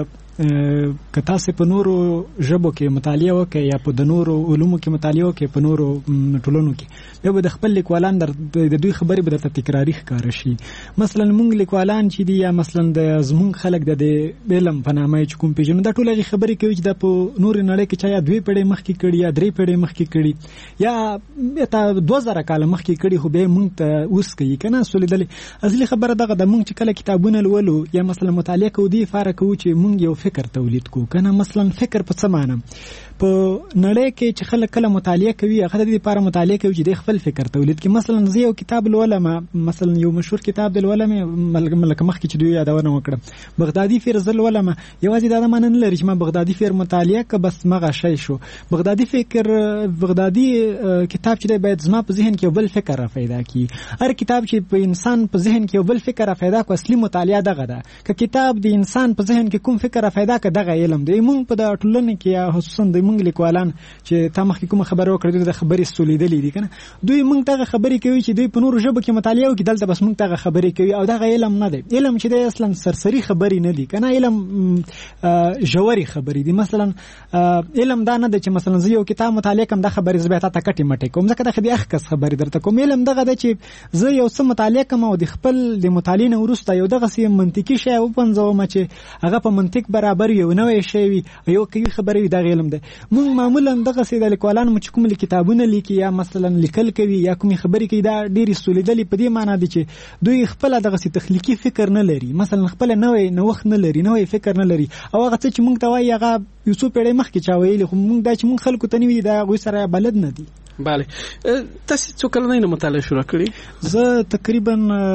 که تاسو په نورو ژبو کې مطالعه وکړئ یا په د نورو علومو کې مطالعه وکړئ، په نورو ټولنو کې، بیا به د خپل لیکوالان د دوی خبرې به درته تکراري ښکاره شي. مثلا موږ لیکوالان چې دي یا مثلا د زموږ خلک د علم په نامه چې کوم پېژنو، دا ټول هغې خبرې کوي چې دا په نورې نړۍ کې چا یا دوې پېړۍ مخکې کړي یا درې پېړۍ مخکې کړي یا تا دوه زره کاله مخکې کړي، خو بیا موږ ته اوس کوي که نه سولیدلې. اصلي خبره دغه ده، موږ چې کله کتابونه لولو یا مثلا مطالعه کوو دې لپاره کوو چې موږ یو فکر تولید کو کنه. مثلا فکر په څه معنی په نړۍ کې چې خلک کله مطالعه کوي هغه د دې لپاره مطالعه کوي چې د خپل فکر تولید کړي. مثلا زه یو کتاب لولم، مثلا یو مشهور کتاب د لولم ملک مخکې چې دوی یادونه وکړه بغدادي فیر زل ولم، یوازې دا معنی نه لري چې ما بغدادي فیر مطالعه ک بس مغه شی شو. بغدادي فکر بغدادي کتاب چې باید زما په ذهن کې بل فکر را پیدا کی. هر کتاب چې په انسان په ذهن کې بل فکر را پیدا کو اصلي مطالعه دغه ده. ک کتاب د انسان په ذهن کې کوم فکر را پیدا ک دغه علم دی. مونږ په د ټولنې کې خصوصا د مونږ لیکوالان چې تا مخکې کوم خبره وکړه د خبرې سولیدلې دي کنه، دوی مونږ ته خبرې کوي چې دوی په نورو ژبو کې مطالعه وکړي، دلته بس مونږ ته خبرې کوي او دغه علم نه دی. علم چې دی اصلا سرسری خبرې نه دي کنه، علم جوهري خبرې دي. مثلا علم دا نه دی چې مثلا زه یو کتاب مطالعه کوم د خبرې زبېتا تا کټي مټي کوم ځکه د خدي اخکس خبرې درته کوم. علم دغه دی چې زه یو څه مطالعه کوم او د خپل د مطالعې نه وروسته یو دغه سي منطقي شی او پنځوم چې هغه په منطق برابر یو نوې شی وي یو کوي خبرې دغه علم دی. مونږ معمولا دغه سي د لیکوالانو چې کوم کتابونه لیکي یا مثلا لیکل کوي یا کوم خبرې کوي دا ډېری سولیدلې په دې معنی دي چې دوی خپل دغه سي تخلیقي فکر نه لري، مثلا خپل نوې نوښت نه لري، نوې فکر نه لري او هغه څه چې مونږ ته وایي هغه یو څو پیړۍ مخکې چا ویلي خو مونږ دا چې مونږ خلکو ته نوي دا غوي سره بلد نه دي. بله تاسو څو کله نه مطالعه شروع کړی؟ زه تقریبا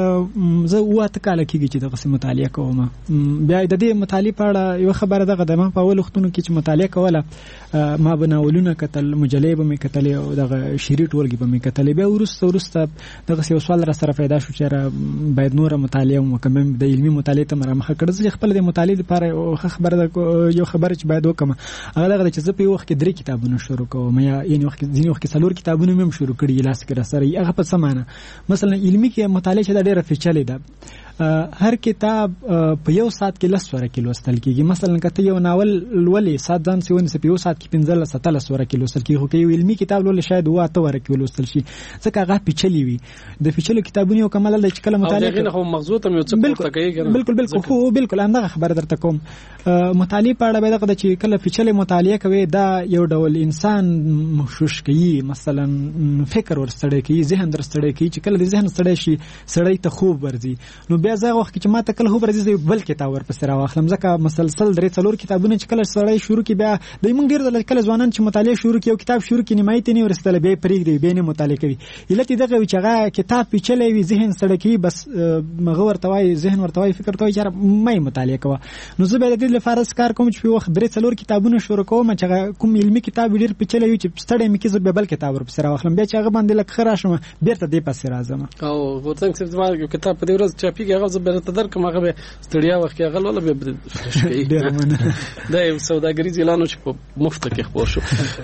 زه واته کال کېږي چې دغه مطالعه کوم. بیا د دې مطالعه په اړه یو خبره دغه د ما په اول وختونو کې چې مطالعه کوله ما بناولونه کتل، مجلې به مې کتلې او دغه شعري ټولګي به مې کتلې. بیا وروسته وروسته دغه یو سوال را سره پیدا شو چې باید نوره مطالعه وکړم، د علمي مطالعې ته مرامخه کړم. زه خپل د مطالعې لپاره یو خبره یو خبره چې باید وکړم هغه دغه چې زه په وخت کې درې کتابونه شروع کوم یا یعنی وخت ځینې وخت کې څلور کتابونه مې شروع کړي لاس کې را سره. هغه په څه معنی مثلا علمي کې مطالعه چې ډېره پیچلې ده. هر کتاب په یو ساعت کې لس سوره کې لوستل کېږي. مثلا کته یو ناول لولې سات ځان سیون په یو ساعت کې پنځه ستله سوره کې لوستل کېږي، خو کې یو علمي کتاب لولې شاید واه ته ور کې لوستل شي ځکه هغه پیچلې وي. د پیچلو کتابونو یو کمال د چې کله مطالعه کوي خو مغزو ته یو څه پورته کوي کنه. بالکل بالکل خو بالکل همدغه خبره درته کوم. مطالعه په اړه به دغه چې کله پیچلې مطالعه کوي دا یو ډول انسان مخشوش کوي، مثلا فکر ورستړی کوي، ذهن درستړی کوي. چې کله د ذهن ستړی شي سړی ته خوب ورځي، نو بیا زه وخت چې ما ته کله خوب راځي بل کتاب ورپسې راواخلم ځکه مسلسل درې څلور کتابونه چې کله سړی شروع کی بیا د موږ ډیر د کله ځوانان چې مطالعه شروع کی یو کتاب شروع کی نیمایي ته نه ورسېدل بیا پرېږدي بیا نه مطالعه کوي. علت دغه چې هغه کتاب پیچلې وي ذهن سړی کوي بس مغه ورته وایي ذهن ورته وایي فکر ته وایي چې مې مطالعه کوه. نو زه به د دې لپاره کار کوم چې په وخت درې څلور کتابونه شروع کوم چې کوم علمي کتاب ډیر پیچلې وي چې ستړی مې کیږي به بل کتاب ورپسې راواخلم بیا چې هغه باندې لکه خره شم بیرته دې پسې راځم. او ورڅنګ څه زما کتاب په دې ورځ چاپیږي هغه زه به ته درکم هغه به ستړیا وخت کې هغه ولا به ډیر مننه. دا یو سوداګریز اعلان چې په مفت کې خبر شو.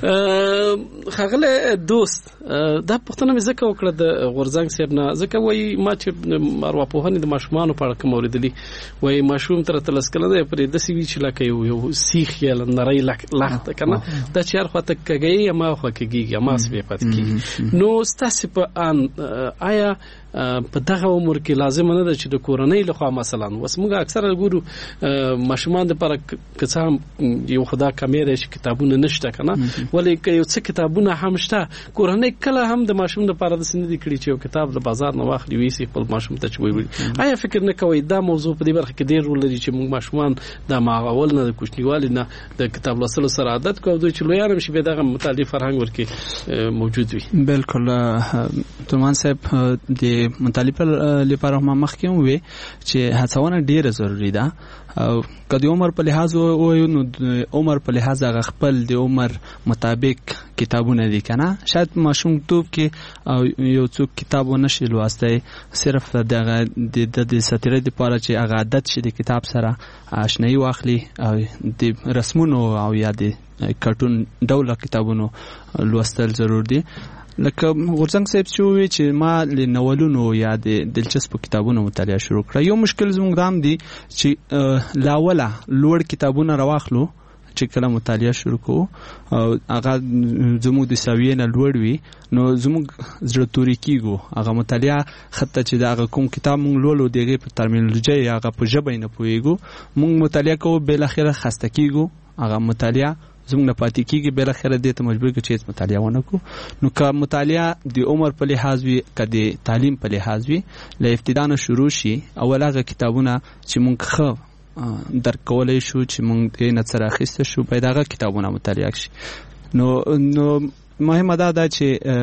خغله دوست دا پښتنه مې زکه وکړه د غورځنګ صاحب نه زکه وای ما چې ارواپوهنې د ماشومان په اړه کوم اوریدلی وای ماشوم تر تلس کله د پرې د سی وی چې لکه یو یو سیخ یا نری لخت کنه دا چې هر خواته کګي ما خو کګي ما سپې پات کی. نو ستاسو په ان آیا په دغه عمر کې لازم نه ده چې د کورنۍ لخوا مثلا وس موږ اکثره ګورو ماشومان د لپاره کڅام یو خدا کمیره چې کتابونه نشته کنه ولې یو څه کتابونه هم شته کورنۍ کله هم د ماشوم لپاره د سند دي کړی چې یو کتاب د بازار نه واخلي وي سي خپل ماشوم ته چوي. آیا فکر نه کوي دا موضوع په دې برخه کې ډیر رول لري چې موږ ماشومان د ماغول نه د کوچنیوالي نه د کتاب لوستلو سره عادت کوو دوی چې لویارم شي به دغه مطالعه فرهنګ ورکې موجود وي؟ بالکل ترمان صاحب د مطالعه لپاره ما مخکې وې چې هڅونه ډیره ضروری ده. او کدی عمر په لحاظ او نو عمر په لحاظ هغه خپل د عمر مطابق کتابونه دي کنه. شاید ماشوم توپ کې یو څوک کتاب ونشي لوستای صرف دغه د ساتیره لپاره چې هغه عادت شي د کتاب سره آشنایی واخلي او د رسمونو او یا د کارټون ډول کتابونو لوستل ضرور دي. لکه غورځنګ صاحب چې وی چې ما ل ناولونو یا د دلچسپ کتابونو مطالعه شروع کړ. یو مشکل زموږ دام دی چې لاوله لوړ کتابونه راواخلو چې کله مطالعه شروع کو او هغه زموږ د ساویې نه لوړ وي نو زموږ زړه توري کیږي. هغه مطالعه خطه چې دا کوم کتاب مونږ لولو دغه په ترمینولوژي هغه په ژبه نه پويګو مونږ مطالعه کوو بل اخره خسته کیږي. هغه مطالعه زموږ نه پاتې کیږي بل اخره دې ته مجبور کې چې مطالعه ونه کو. نو که مطالعه د عمر په لحاظ وي که د تعلیم په لحاظ وي له ابتدا نه شروع شي اول هغه کتابونه چې مونږ خو درک کولای شو چې موږ یې نه څه راخیسته شو باید هغه کتابونه مطالعه شي. نو نو مهمه دا ده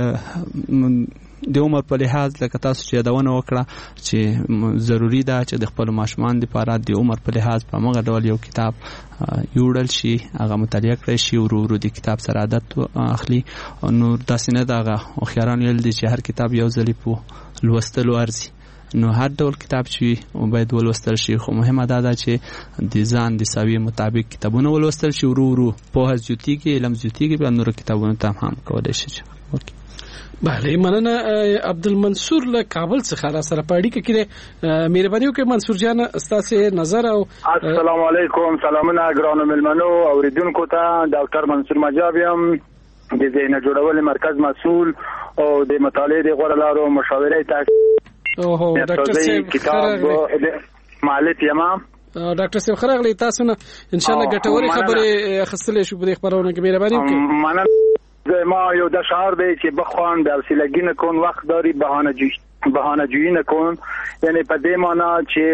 چې د عمر په لحاظ لکه تاسو چې یادونه وکړه چې ضروری ده چې د خپل ماشومان لپاره د عمر په لحاظ په هغه ډول یو کتاب یوړل شي هغه مطالعه کړی شي ورو ورو د کتاب سره عادت اخلي. نو داسې نه ده هغه خیاران ویل دي چې هر کتاب یو ځلې په لوستلو ارزي نو هر ډول کتاب چې باید ولوستل شي خو مهمه دا ده چې د ځان د ساوی مطابق کتابونه ولوستل شي ورو ورو پوهه زیاتیږي علم زیاتیږي په نور کتابونو ته هم کولای شي. بله مننه عبدالمنصور له کابل څخه را سره په اړیکه کې مهرباني وکړئ منصور جان ستاسو نظر او السلام علیکم سلامونه ګرانو ملمنو اوریدونکو ته ډاکټر منصور مجاب یم د ذهن جوړولو مرکز مسؤل او د مطالعې د غوړ لارو مشاوره تاسو اوه ډاکټر صاحب کتاب مالک یم ډاکټر صاحب خراغلی تاسو نه ان شاء الله ګټوري خبرې خستلې شو په خبرونه کې مهرباني وکړئ. مننه. ما یو د شعار دی چې بخوان د حوصله‌گی نکن وقت داری بهانه جویی بهانه جویی نکن یعنی په دې معنی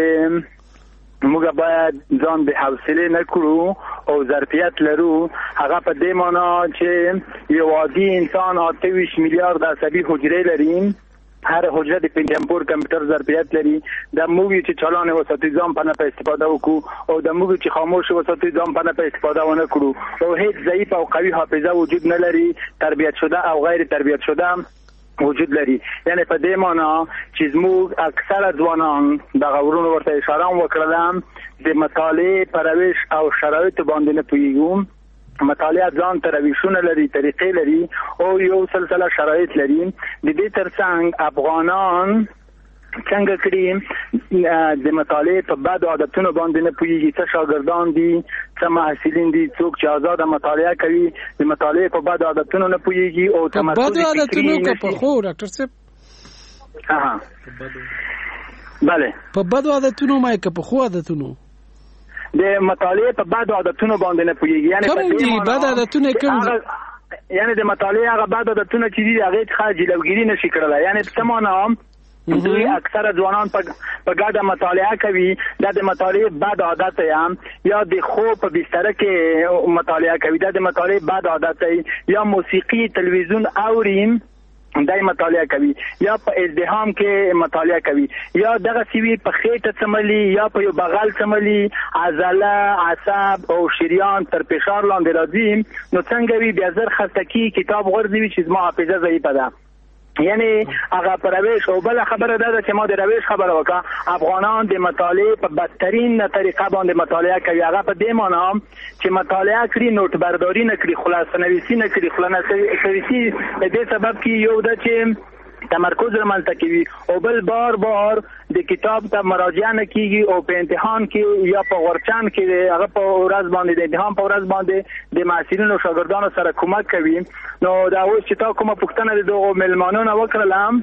چې موږ باید ځان به حوصله نکړو او ظرفیت لرو هغه په دې معنی چې یو عادي انسان اته ویشت میلیارد عصبي حجره لري هر حجره د پنځمپور کمپیوټر ظرفیت لري د موږ چې چلان وساتې ځان په نه په استفاده وکړو او د موږ چې خاموش وساتې ځان په نه په استفاده ونه کړو او هیڅ ضعیف او قوي حافظه وجود نه لري تربیت شده او غیر تربیت شده وجود لري. یعنی په دې معنی چې موږ اکثره ځوانان د غوړونو ورته اشاره وکړه د مطالعې پرويش او شرایط باندې نه پوهیږم. مطالعه ځان ته رویشونه لري طریقې لري او یو سلسله شرایط لري. د دې ترڅنګ افغانان څنګه کړي د مطالعې په بد عادتونو باندې نه پوهیږي څه شاګردان دي څه محصلین دي څوک چې آزاد مطالعه کوي د مطالعې په بد عادتونو نه پوهیږي او تمرکز بد عادتونو که په خو ډاکټر صاحب اها بله په بد عادتونو ما که په خو عادتونو د مطالعې په بد عادتونو باندې نه پوهیږي یعنی په دې بد عادتونه کوم دي یعنی د مطالعې هغه بد عادتونه چې دي هغه ښه جلوګیری نشي کړلای یعنی سمونه دوی اکثره ځوانان په په ګډه مطالعه کوي دا د مطالعې بد عادت یم یا د خوب په بستر کې مطالعه کوي دا د مطالعې بد عادت یا موسیقي تلویزیون اوریم دای مطالعه کوي یا په ازدحام کې مطالعه کوي یا دغه سیوی په خېټه څملي یا په یو بغل څملي عضله عصب او شریان تر فشار لاندې راځي نو څنګه وی بیا زر خستکی کتاب غورځوي چې ما حافظه ضعیفه ده یعنی هغه پرويش او بل خبره ده چې ما د رويش خبره وکړه افغانان د مطالعه په بدترین طریقه باندې مطالعه کوي هغه په دې معنی چې مطالعه کړي نوٹ برداری نه کړي خلاصه نویسی نه کړي خلاصه نویسی د دې سبب کې یو د چې تمرکز رامنځته کوي او بل بار بار د کتاب ته مراجعه نه کیږي او په امتحان کې یا په ورچان کې هغه په ورځ باندې د امتحان په ورځ باندې د محصلینو او شاګردانو سره کومک کوي. نو دا اوس چې تاسو کومه پوښتنه د دغه ملمانونو وکړلم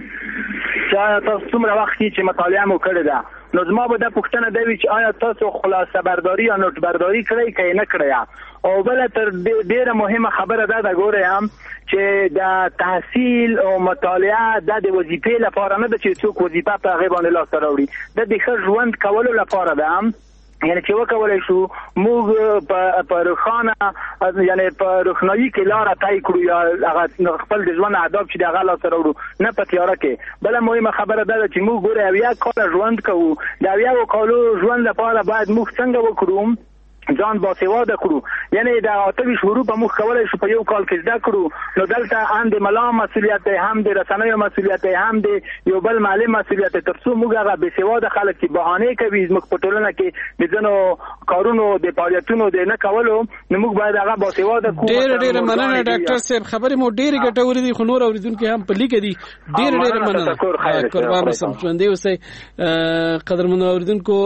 چې تاسو څومره وخت چې مطالعه مو کړې ده نو زما به دا پوښتنه دی چې آیا تاسو خلاصه برداری یا نوٹ برداری کړی کې نه کړی او بل تر ډیره مهمه خبره ده دا ګورم چې د تحصیل او مطالعه د وظیفې لپاره نه ده چې څوک وظیفه په هغه باندې لاس راوړي د ښه ژوند کولو لپاره ده یعنی چې وکولای شو موږ په په روخانه یعنی په روخنايي کې لار تای کړو یا هغه خپل د ژوند آداب چې دغه لاس راوړو نه په تیاره کې بل مهمه خبره ده چې موږ ګوره یا کار ژوند کوو دا یا وکولو ژوند لپاره باید موږ څنګه وکړو ځان باسواده کړو یعنی دا اته شروع په مخ کولای شو په یو کال کې زده کړو نو دلته اند ملا مسولیت هم د رسنیو مسولیت هم د یو بل مالی مسولیت ترڅو موږ هغه بسواده خلک چې بهانه کوي زموږ په ټولنه کې د ځنو کارونو د فعالیتونو د نه کولو نو موږ باید هغه باسواده کوو. ډېر ډېر مننه ډاکټر صاحب خبرې مو ډېر ګټورې دي خو نور اوریدونکو هم په لیک دي ډېر ډېر مننه قربان اوسم ژوندې اوسئ قدرمن اوریدونکو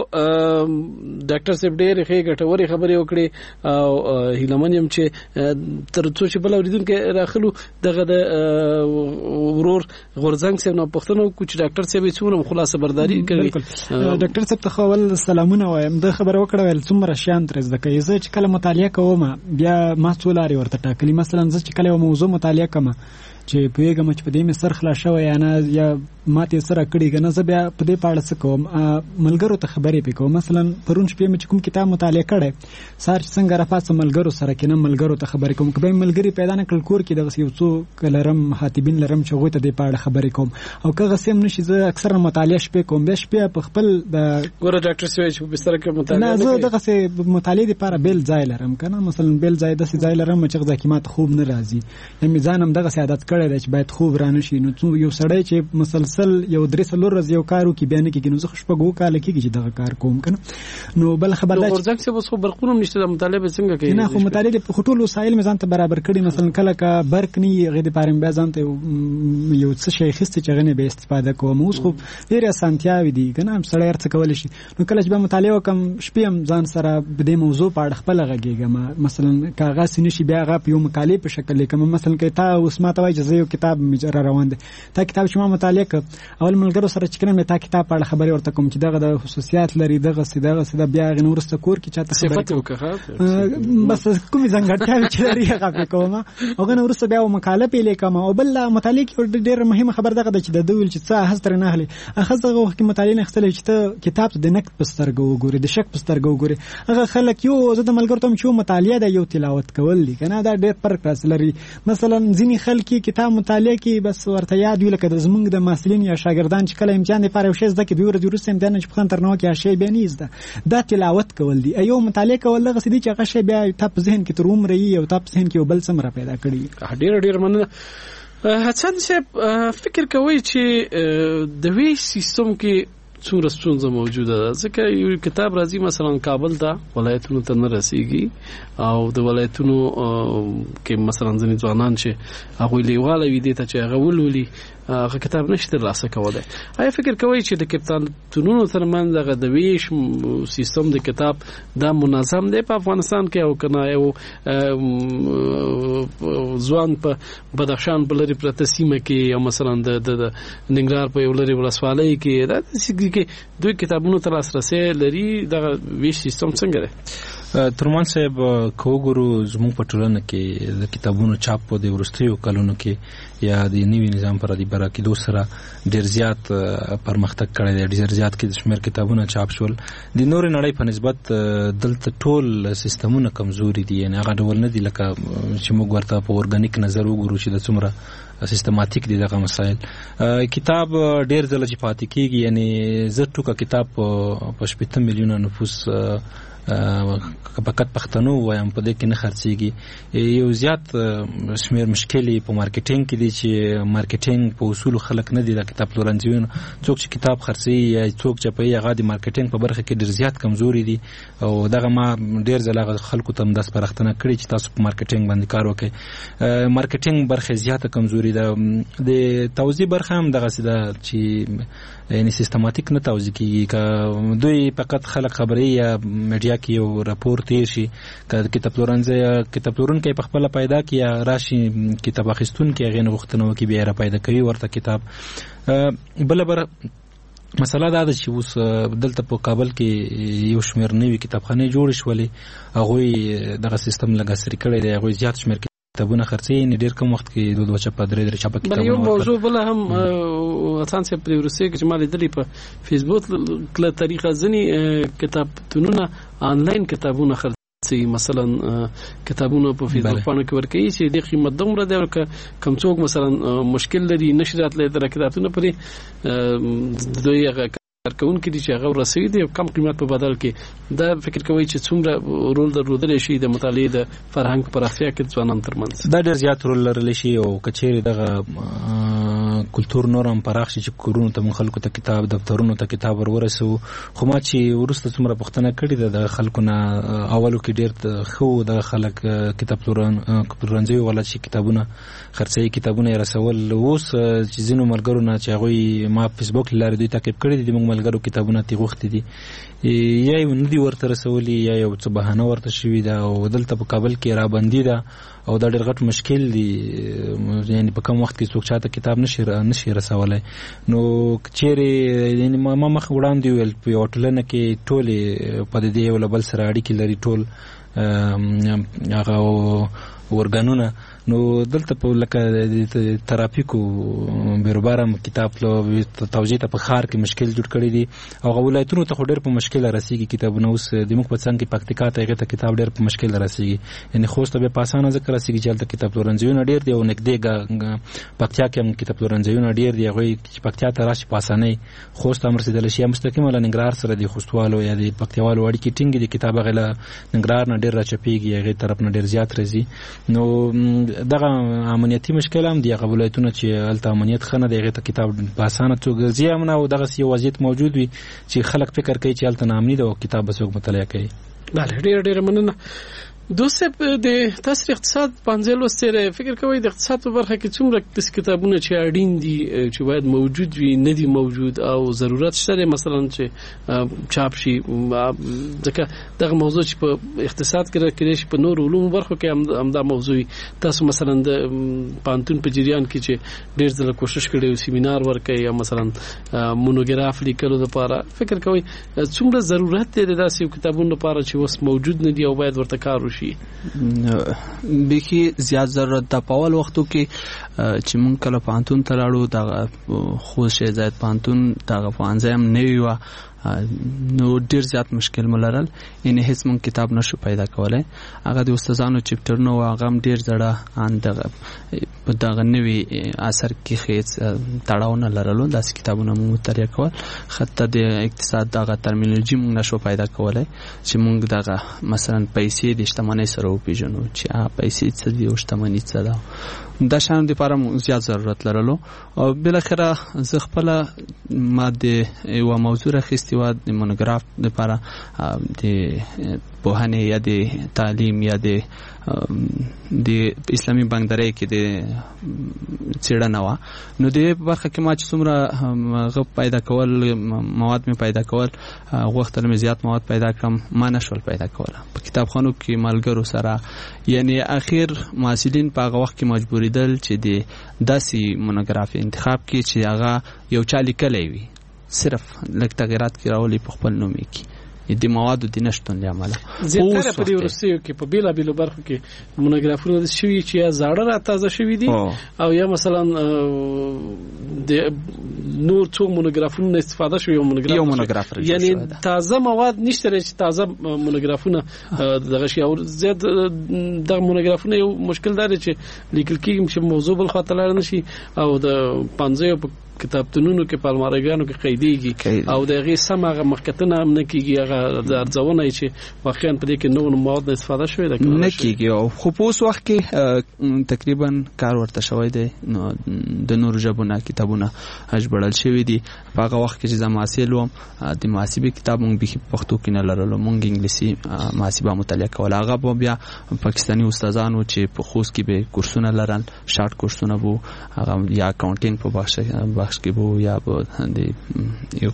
ډاکټر صاحب ډېر ښه ګټورې خبرې وکړي او هیلمن يم چې تر څو چې بل اوریدونکو راخلو دغه د ورور غورځنګ سم نو پښتنو کوچ ډاکټر صاحب څونه خلاصه برداری کوي. ډاکټر صاحب ته خول سلامونه وایم د خبره وکړه ول څومره شان تر زده کوي چې کله مطالعه کوم بیا ما څولاري ورته ټاکلي مثلا چې کله موضوع مطالعه کوم چې پوهېږم چې په دې مې سر خلاص شوی یا نه یا ماته سره کړي که نه زه بیا په دې په اړه څه کوم ملګرو ته خبرې پرې کوم. مثلا پرون شپې مې چې کوم کتاب مطالعه کړی سهار چې څنګه راپاڅم ملګرو سره کې نه ملګرو ته خبرې کوم. که به مې ملګري پیدا نه کړل کور کې دغسې یو څو لرم خاطبین لرم چې هغوی ته دې په اړه خبرې کوم. او که هغسې هم نه شي زه اکثره مطالعه شپې کوم. بیا شپې په خپل د ګوره ډاکټر صاحب چې په بستر کې مطالعه نه زه دغسې مطالعې دپاره بېل ځای لرم که نه. مثلا بېل ځای داسې ځای لرم چې هغه ځای کې ماته خوب نه راځي یا مې ځان هم دغسې عادت کړی دی چې باید خوب را نه شي. نو یو سړی چې مسلسل یو درې څلور ورځې یو کار وکړي بیا نه کېږي. نو زه خو شپږ اووه کاله کېږي چې دغه کار کوم که نه. نو بله خبر دا غورځنګ صاحب اوس خو برقونه هم نشته د مطالعې به څنګه کوي؟ نه خو مطالعې خو ټول وسایل مې ځان ته برابر کړي. مثلا کله که برق نه وي هغې دپاره مې بیا ځان ته یو څه شی اخیستی چې هغه نه بیا استفاده کوم. اوس خو ډېرې اسانتیاوې دي که نه سړی هر څه کولی شي. نو کله چې بیا مطالعه وکړم شپې هم ځان سره په دې موضوع په اړه خپله غږېږم. مثلا که هغسې نه شي بیا هغه په یو مقالې په شکل لیکم. مثلا که تا اوس ما ته وایي چې زه یو کتاب مې را روان دی تا کتاب چې ما مطالعه کړ اول ملګرو سره چې کله مې تا کتاب په اړه خبرې ورته کوم چې دغه د خصوصیات لري دغسې دغسې د بیا هغې نه وروسته کور کې چاته صفت وکړه بس کومې ځانګړتیاوې چې لري هغه پرې کوم. هغه نه وروسته بیا مقاله پې لیکم. او بل مطالعې کې ډېره مهمه خبر دغه ده چې د ده ویل چې څه اخذ ترې نه اخلي. اخذ دغه وخت کې مطالعې نه اخیستلی چې ته کتاب ته د نقد په سترګه وګورې د شک په سترګه وګورې. هغه خلک یو زه د ملګرو ته هم چې یو مطالعه ده یو تلاوت کول دي که نه دا ډېر فرق راس لري. مثلا ځینې خلک کتاب مطالعه کې بس ورته یاد وي لکه د زمونږ د محصلین یا شاګردان چې کله امتحان دپاره یو شی زده کړي دوې ورځې وروسته امتحان نه چې پوښتنه ترنه وکړي هغه شی بیا نه زده. دا تلاوت کول دي. یو مطالعه کول دغسې دي چې هغه شی بیا تا په ذهن کې تر عمره وي او تا په ذهن کې یو بل څه را پیدا کړي. ډېره ډېره مننه. حسن صاحب فکر کوئ چې د ویش سیستم کې څومره ستونزه موجوده ده؟ ځکه یو کتاب راځي مثلا کابل ته ولایتونو ته نه رسیږي او د ولایتونو کې مثلا ځینې ځوانان چې هغوی لیواله وي دې ته چې هغه ولولي هغه کتاب نشي ترلاسه کولی. آیا فکر کوئ چې د کتابتونونو ترمنځ هغه د ویش سیستم د کتاب دا منظم دی په افغانستان کې او که نه یو ځوان په بدخشان په لرې پرته سیمه کې یا مثلا د ننګرهار په یو لرې ولسوالۍ کې دا کې دوی کتابونو ته لاسرسی لري دغه ویش سیستم څنګه دی؟ ترمان صاحب که وګورو زموږ په ټولنه کې د کتابونو چاپ په د وروستیو کلونو کې یا د نوي نظام پر د برا کېدو سره ډېر زیات پرمختګ کړی دی. ډېر زیات کې د شمېر کتابونه چاپ شول. د نورې نړۍ په نسبت دلته ټول سیستمونه کمزوري دي. یعنې هغه ډول نه دي لکه چې موږ ورته په ارګانیک نظر وګورو چې د څومره سیستماتیک دي دغه مسایل. کتاب ډېر ځله چې پاتې کېږي یعنې زه ټوکه کتاب په شپېته میلیونه نفوس فقط پښتنو وایم په دې کې نه خرڅيږي. یو زیات شمیر مشکلې په مارکیټینګ کې دي چې مارکیټینګ په اصول خلک نه دي د کتاب پلورنځیونو څوک چې کتاب خرڅي یا څوک چې په هغه د مارکیټینګ په برخه کې ډېر زیات کمزوري دي او دغه ما ډېر ځله خلکو ته داس پرختنه کړی چې تاسو په مارکیټینګ باندې کار وکړئ. مارکیټینګ برخه زیاته کمزوري ده. د توزیع برخه هم دغه سیده چې یعنی سیستماتیک نه توزیع کیږي. که دوی فقط خلک خبري یا میډیا کې یو راپور تیر شي که کتاب پلورنځي کتاب پلورونکي په خپل پیدا کې یا راشي کتاب اخیستونکي هغه غوښتنه وکړي بیا را پیدا کوي ورته کتاب. بل بر مسله دا ده چې اوس دلته په کابل کې یو شمېر نوي کتابخانې جوړې شولې. هغوی دغه سیستم لږ عصري کړی دی. هغوی زیات شمېر کتابونه خرڅوي. نه ډېر کم وخت کې دوه دوه چپه درې درې چپه کتابونه. یو موضوع بله هم اسان صاحب پرې وروسته کې چې ما لیدلي په فیسبوک له طریقه ځینې کتابتونونه آنلاین کتابونه خرڅوي. مثلا کتابونه په فیسبوک باندې کې ورکوي چې د قیمت دومره دی او که کوم څوک مثلا مشکل لري نشي راتلی د کتابتونه پرې دوی هغه کارکوونکي دي چې هغه رسوي دي کم قیمت په بدل کې. دا فکر کوي چې څومره رول درلودلی شي د مطالعې د فرهنګ په پراختیا کې ځوانانو ترمنځ؟ دا ډېر زیات رول لرلی شي او که چیرې دغه کلتور نور هم پراخ شي چې کورونو ته موږ خلکو ته کتاب دفترونو ته کتاب ور ورسوو. خو ما چې وروسته څومره پوښتنه کړې ده د خلکو نه اولو کې ډېر ښه دغه خلک کتاب پلورنځي والا چې کتابونه خرڅوي کتابونه یې رسول. اوس چې ځینو ملګرو نه چې هغوی ما فیسبوک له لارې دوی تعقیب کړي دي موږ ملګرو کتابونه ترې غوښتي دي یا یې نه دي ورته رسولي یا یو څه بهانه ورته شوي ده او دلته په کابل کې رابندي ده او دا ډېر غټ مشکل دی. یعنې په کم وخت کې څوک چاته کتاب نشي نشي رسولی. نو چیرې یعنې ما مخ وړاندې ویل په یوه ټولنه کې ټولې په دې یو له بل سره اړیکې لري ټول هغه ورګانونه نو دلته په لکه ترافیکو بیروبارم کتاب له توجیه ته په خار کې مشکل جوړ کړی دي او ولایتونو ته ډېر په مشکل راسیږي کتابونه اوس د موږ په څنګ کې پکتیکا ته هغه ته کتاب ډېر په مشکل راسیږي یعنی خوست به په اسانه ذکر راسیږي چې هلته کتاب پلورنځیونه ډېر دي او نږدې پکتیا کې هم کتاب پلورنځیونه ډېر دي هغوی چې پکتیا ته راشي په اسانۍ خوست ته هم رسېدلی شي یا مستقیمه له ننګرهار سره د خوستوالو یا د پکتیوالو اړیکې ټینګې دي کتاب هغې له ننګرهار نه ډېر راچپېږي هغې طرف نه ډېر زیات راځي نو دغه امنیتي مشکل هم دي هغه ولایتونه چې هلته امنیت ښه نه دی هغې ته کتاب په اسانه توګه ځي هم نه او دغسې یو وضعیت موجود وي چې خلک فکر کوي چې هلته ناامني ده او کتاب به څوک مطالعه کوي. بله ډېره ډېره مننه. دوست د تاسو اقتصاد پنځه لوستره فکر کوي د اقتصاد په برخه کې څومره د کتابونو چې اړین دي چې باید موجود وي نه دي موجود او ضرورت شته مثلا چې چاپ شي ځکه دغه موضوع چې په اقتصاد کې راکړي شي په نور علوم برخو کې هم دا موضوع تاسو مثلا د پانتون په جریان کې چې ډېر ځله کوشش کړي او سیمینار ورکړي یا مثلا مونوګراف لیکلو لپاره فکر کوي څومره ضرورت دی د داسې کتابونو لپاره چې اوس موجود نه دي او باید ورته کار وشي. بخي زیات ضرورت د پاول وختو کې چې مونږ کله پانتون ته لاړو د خوشي زید پانتون د غفانځم نه ویوا نو ډیر زیات مشکل ملرل ان هیڅ مون کتاب نشو پیدا کولای هغه د استادانو چپټر نو هغه ډیر زړه ان دغه په دغه نوی اثر کې خېڅ تړاو نه لرلو داس کتابونه مون مطالعه کول خطه د اقتصاد دغه ترمینولوژي مون نشو پیدا کولای چې مونږ دغه مثلا پیسې د اجتماعي سره وپیژنو چې ا پیسې څه دي او اجتماعي څه ده د شان لپاره زیات ضرورت لرلو او بل اخره زه خپل ماده یو موضوع راخست و د مونوګراف لپاره د پوهنې یا د تعلیم یا د د اسلامي بانکداري کې د څېړنه وا نو د برخه کې ما چې څومره غو پیدا کول مواد می پیدا کول وخت لرم زیات مواد پیدا کړم ما نشول پیدا کول په کتابخانو کې ملګرو سره یعنی اخیر محصلین په هغه وخت کې مجبور دي چې د داسې مونوګراف انتخاب کې چې هغه یو چا لیکلی وي صرف لږ تغیرات کې راولي په خپل نوم کې د موادو د نشټون لامل زیاتره په دې ورسېو کې په بیلا بیلو برخو کې مونوګرافونه د شوي چې یا زاړه را تازه شوي دي او یا مثلا د نور څو مونوګرافونه استفاده شوي یو مونوګراف یعنی تازه مواد نشته چې تازه مونوګرافونه دغه شي او زیات د مونوګرافونه یو مشکل دی چې لیکل کېږي چې موضوع بل خاطر لري نشي او د پنځه کتابتونونو کې پالمارګانو کې قیدېږي او دغه سمغه مخکتنه هم نه کیږي هغه د ارزونه چې واقعا په دې کې نو مواد استفاده شوی ده نه کیږي او خو په اوس وخت کې تقریبا کار ورته شوی دی نو د نور ژبونو کتابونه اجبړل شوی دي په هغه وخت کې چې زما حاصل وم د محاسبه کتاب مونږ به پښتو کې نه لرلو مونږ انګلیسي محاسبه مطالعه کول هغه بیا پاکستاني استادانو چې په خوست کې به کورسونه لرل شارټ کورسونه وو هغه یا اکاونټینګ په بخښه بخش کې بو یا د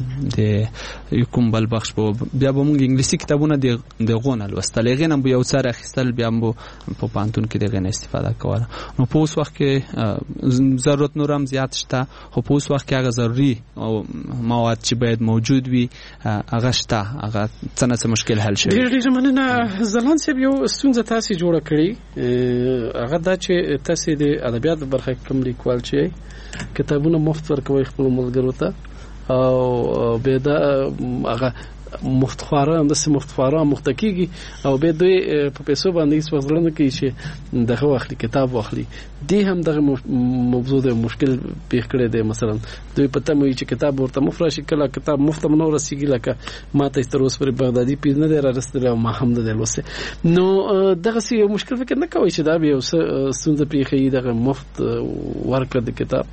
د یو کوم بل بخش بو بیا به موږ انګلیسي کتابونه د غونه لوستل غینم بو یو څار اخیستل بیا بو په پانتون کې د غنه استفاده کوله نو په اوس وخت کې ضرورت نورم زیات شته خو په اوس وخت کې هغه ضروري او مواد چې باید موجود وي هغه شته هغه څنګه مشکل حل شي ډېر ډېر مننه زلان صاحب یو ستونزه تاسو جوړه کړی هغه دا چې تاسو د ادبیات برخه کوم لیکوال چې کتابونه مفت ورکوي خپل ملګرو ته او به دا هغه مفتخواره هم د مفتخواره مختکیږي او به دوی په پیسو باندې هیڅ وزرنه کوي چې دغه واخلي کتاب واخلي دی هم دغه موضوع د مشکل پیښ کړی دی مثلا دوی پته مې چې کتاب ورته مفت شي کله کتاب مفت منو رسیږي لکه ماته تر اوسه پر بغدادي پیژ نه دی را رسیدلی او ما هم د لوسه نو دغه یو مشکل فکر نه کوي چې دا به یو څه پیښي دغه مفت ورکړه د کتاب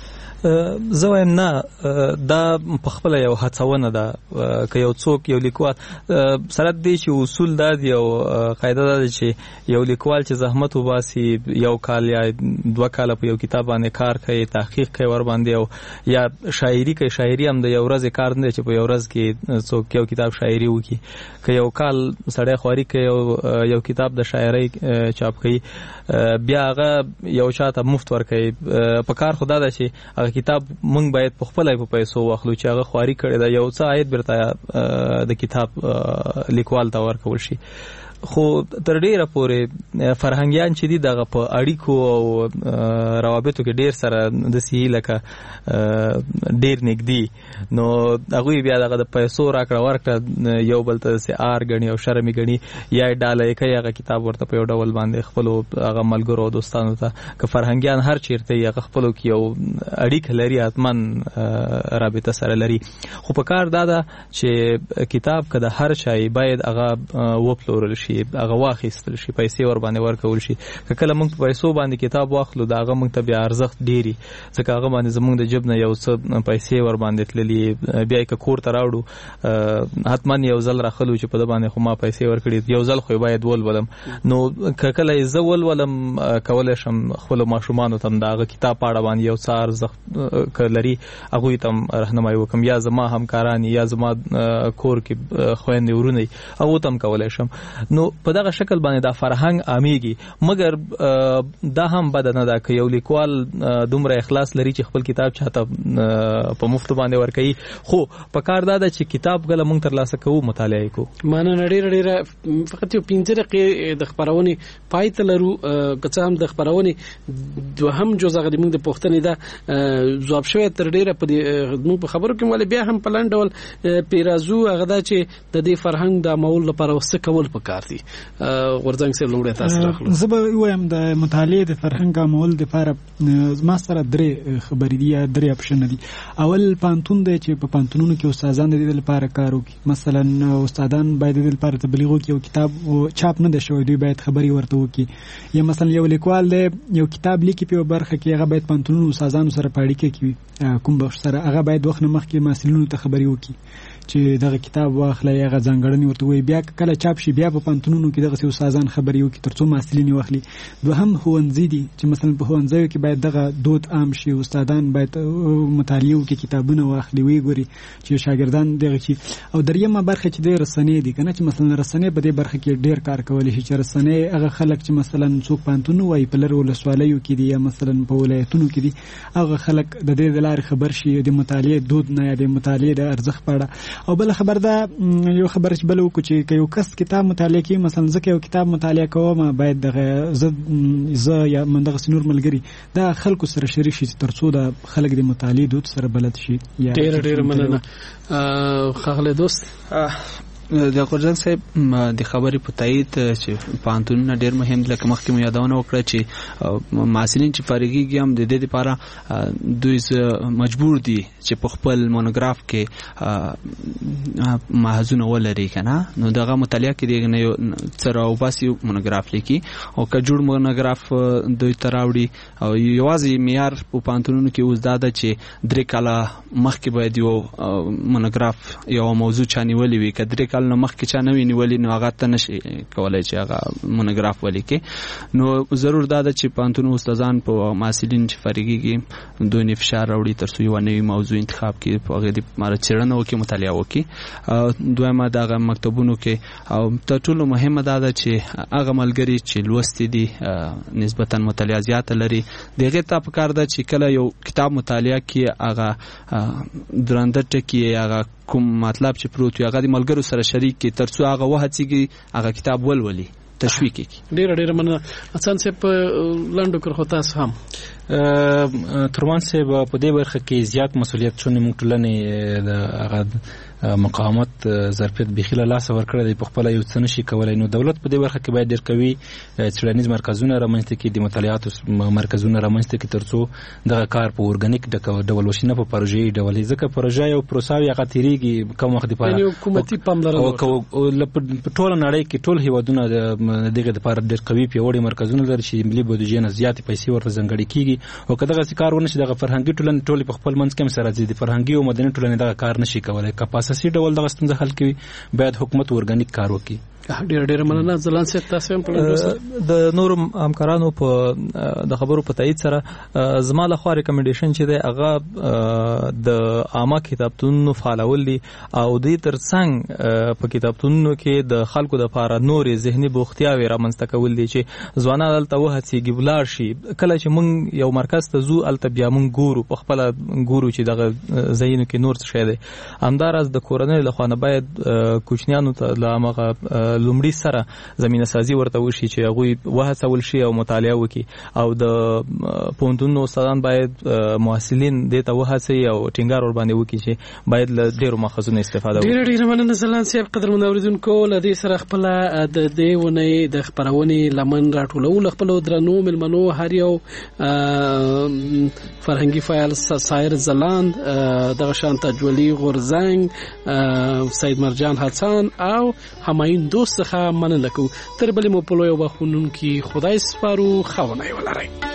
زه وایم نه دا په خپل یو هڅونه ده که یو څوک یو لیکوال سره دی چې اصول دا دی او قاعده ده چې یو لیکوال چې زحمت وباسي یو کال یا دوه کال په یو کتاب باندې کار کوي تحقیق کوي ور باندې او یا شاعري کوي شاعري هم د یو ورځ کار نه چې په یو ورځ کې څوک یو کتاب شاعري وکي که یو کال سړی خواري کوي او یو کتاب د شاعري چاپ کوي بیا هغه یو چاته مفت ورکوي په کار خدا ده چې کتاب مونږ باید په خپل په پیسو واخلو چې هغه خواري کړي دا یو څه عاید برته د کتاب لیکوال ته ورکول شي خو تر ډیره پورې فرهنګیان چې دي دغه په اړیکو او روابطو کې ډیر سره د سی لکه ډیر نږدې نو هغه بیا دغه د پیسو راکړه ورکړه یو بل ته سي آر غني او شرمي غني یا ډاله کوي هغه کتاب ورته په یو ډول باندې خپل هغه ملګرو او دوستانو ته که فرهنګیان هر چیرته یې خپل کې یو اړیکه لري اتمن رابطه سره لري خو په کار دا ده چې کتاب کده هر شای باید هغه وپلورل شي هغه واخیستل شي پیسې ور باندې ورکول شي کله موږ په پیسو باندې کتاب واخلو دا هغه موږ ته بیا ارزښت ډیری ځکه هغه باندې زموږ د جبنه یو څه پیسې ور باندې تللی بیا یک کور ته راوړو حتمن یو ځل راخلو چې په د باندې خو ما پیسې ورکړي یو ځل خو باید ولولم نو کله یې ولولم کولای شم خپل ماشومان ته دا هغه کتاب پاړه باندې یو څه ارزښت کلري هغه تم راهنمایي وکم یا زما همکاران یا زما کور کې خويندې ورونه او تم کولای شم نو په دغه شکل باندې دا فرهنګ عاميږي مګر دا هم بد نه ده که یو لیکوال دومره اخلاص لري چې خپل کتاب چاته په مفت باندې ورکړي خو په کار دا ده چې کتاب غل مونږ تر لاسه کوو مطالعه کوو مانه نړۍ نړۍ فقط یو پنځه دقیقې د خبرونه پایته لرو که هم د خبرونه دوهم جزء غوډه موږ د پښتنې دا جواب شوی تر ډیره په موږ په خبرو کې ول بیا هم په لاندول پیرازو هغه دا چې د دې فرهنګ د مول لپاره وسه کول پکار دي ورځنګ سره لوړه تاسو راخلو زه به وایم د مطالعه د فرهنګ مول د لپاره ما سره درې خبرې دي درې اپشن دي اول پانتون دی چې په پانتونونو کې استادان د دې لپاره کار وکړي مثلا استادان باید د دې لپاره تبلیغ وکړي او کتاب چاپ نه دی شوی دوی باید خبري ورته وکړي یا مثلا یو لیکوال دی یو کتاب لیکي په برخه کې هغه باید پانتونونو استادانو سره پاړی کې کوم بخش سره هغه باید وخت نه مخکې مسلونو ته خبري وکړي چې دغه کتاب واخلې هغه ځانګړنې ورته وي بیا کله چاپ شي بیا په پانتونونو کې دغه استادان خبري وکړي ترڅو مسلې واخلي دوهم ښوونځي دي چې مثلا په ښوونځیو کې باید دغه دود عام شي استادان باید مطالعه وکړي کتابونه واخلي وي ګوري چې شاګردان دغه شي او دریمه برخه چې د رسنۍ دي کنه چې مثلا رسنۍ په دې برخه کې ډیر کار کولی شي چې رسنۍ هغه خلک چې مثلا څوک پانتون وایي په لر ولسوالیو کې دي یا مثلا په ولایتونو کې دي هغه خلک د دې د لارې خبر شي د مطالعه دود نه یا د مطالعه د ارزښت په اړه او بل خبر دا یو خبر چې بل وکړي چې یو کس کتاب مطالعه کوي مثلا ځکه یو کتاب مطالعه کوم باید دغه ز ز یا مندغه سنور ملګری دا خلکو سره شریک شي ترڅو د خلک د مطالعه دود سره بلد شي یا ډیر ډیر مننه خغله دوست د قرځن صاحب د خبرې په تایید چې پانتونونه ډیر مهم دي لکه مخکې مو یادونه وکړه چې معاصرین چې فارغیږي هم د دې لپاره دوی مجبور دي چې په خپل مونوګراف کې محضونه ولري کنه نو دغه مطالعه کې دغه یو سره او باسي مونوګراف لیکي او که جوړ مونوګراف دوی تراوړي او یوازې معیار په پانتونونو کې اوس دا ده چې درې کاله مخکې باید یو مونوګراف یو موضوع چانیولې وي که درې نو مخکې چا نه ویني ولی نو هغه ته نشي کولای چې هغه مونوګراف ولیکي نو ضرور دا ده چې پانتون استادان په معاصرین چې فارغیږي دوی فشار راوړي ترڅو یو نوی موضوع انتخاب کړي په هغه د ماره چیرنه وکړي مطالعه وکړي دویمه دغه مکتبونو کې او تر ټولو مهمه دا ده چې هغه ملګری چې لوستي دي نسبتا مطالعه زیات لري دغه ته په کار ده چې کله یو کتاب مطالعه کړي هغه درنده ټکی هغه کوم مطلب چې پروت وي هغه د ملګرو سره شریک کی ترڅو هغه وهڅيږي هغه کتاب ولولي تشویق کی ډیر ډیر مننه اڅان سه په لاندو کړ خو تاسو هم ترمان سه په دې برخه کې زیات مسولیت چونه موږ ټولنه د هغه مقاومت ظرفیت بخیله لاس ورکړه د خپل یو څه نشي کولای نو دولت په دې برخه کې باید ډیر قوي څېړنیز مرکزونه رامنځته کړي د مطالعاتو مرکزونه رامنځته کړي ترڅو دغه کار په اورګانیک ډول وشي نه په پروژې ډول ځکه پروژه یو پروساوي هغه تیریږي کوم وخت لپاره یعنی حکومتي پاملرنه او په ټول نړۍ کې ټول هیوادونه دغه لپاره ډیر قوي پیوړي مرکزونه لري چې ملي بودیجې نه زیات پیسې ورته ځانګړي کیږي او کله چې کار ونه شي دغه فرهنګي ټولنې ټول په خپل منځ کې سره ځي د فرهنګي او مدني ټولنې دغه کار نشي کولای کپاسټي ډول دغه ستونزه حل کوي باید حکومت اورګانیک کار وکړي ډیر ډیر مننه ځلان سي تاسو هم په د نور همکارانو په د خبرو په تایید سره زما له خوا ریکمنډیشن چې دی هغه د عامه کتابتونونو فعالول دي او د ترڅنګ په کتابتونونو کې د خلکو د لپاره نورې ذهني بوختیاوي رامنځته کول دي چې ځوانان دلته وهڅيږي بلار شي کله چې موږ یو یو مرکز ته زو الته بیا مونږ ګورو په خپل ګورو چې دغه زینو کې نور څه شي دی. همداراز د کورنۍ له خوانه باید کوچنیانو ته لا مغه لومړی سره زمينه سازي ورته وشي چې هغه وهڅول شي او مطالعه وکړي او د پوهنتونونو استادان باید محصلین دې ته وهڅي او ټینګار ور باندې وکړي چې باید له ډیرو ماخذونو استفاده وکړي. ډیر ډیر مننه زلان صاحب. قدرمن اوریدونکو لدې سره خپل د دې ونې د خبرونې لمن راټولول خپل درنو ملمنو هر یو فرهنګي فعال سایر زلاند دغه شانت جولی غورزنګ سید مرجان حسن او هماین دوست څخه مننه کوم. تر بلې مو په لوی وخونون کې خدای سپارو خونه ولرئ.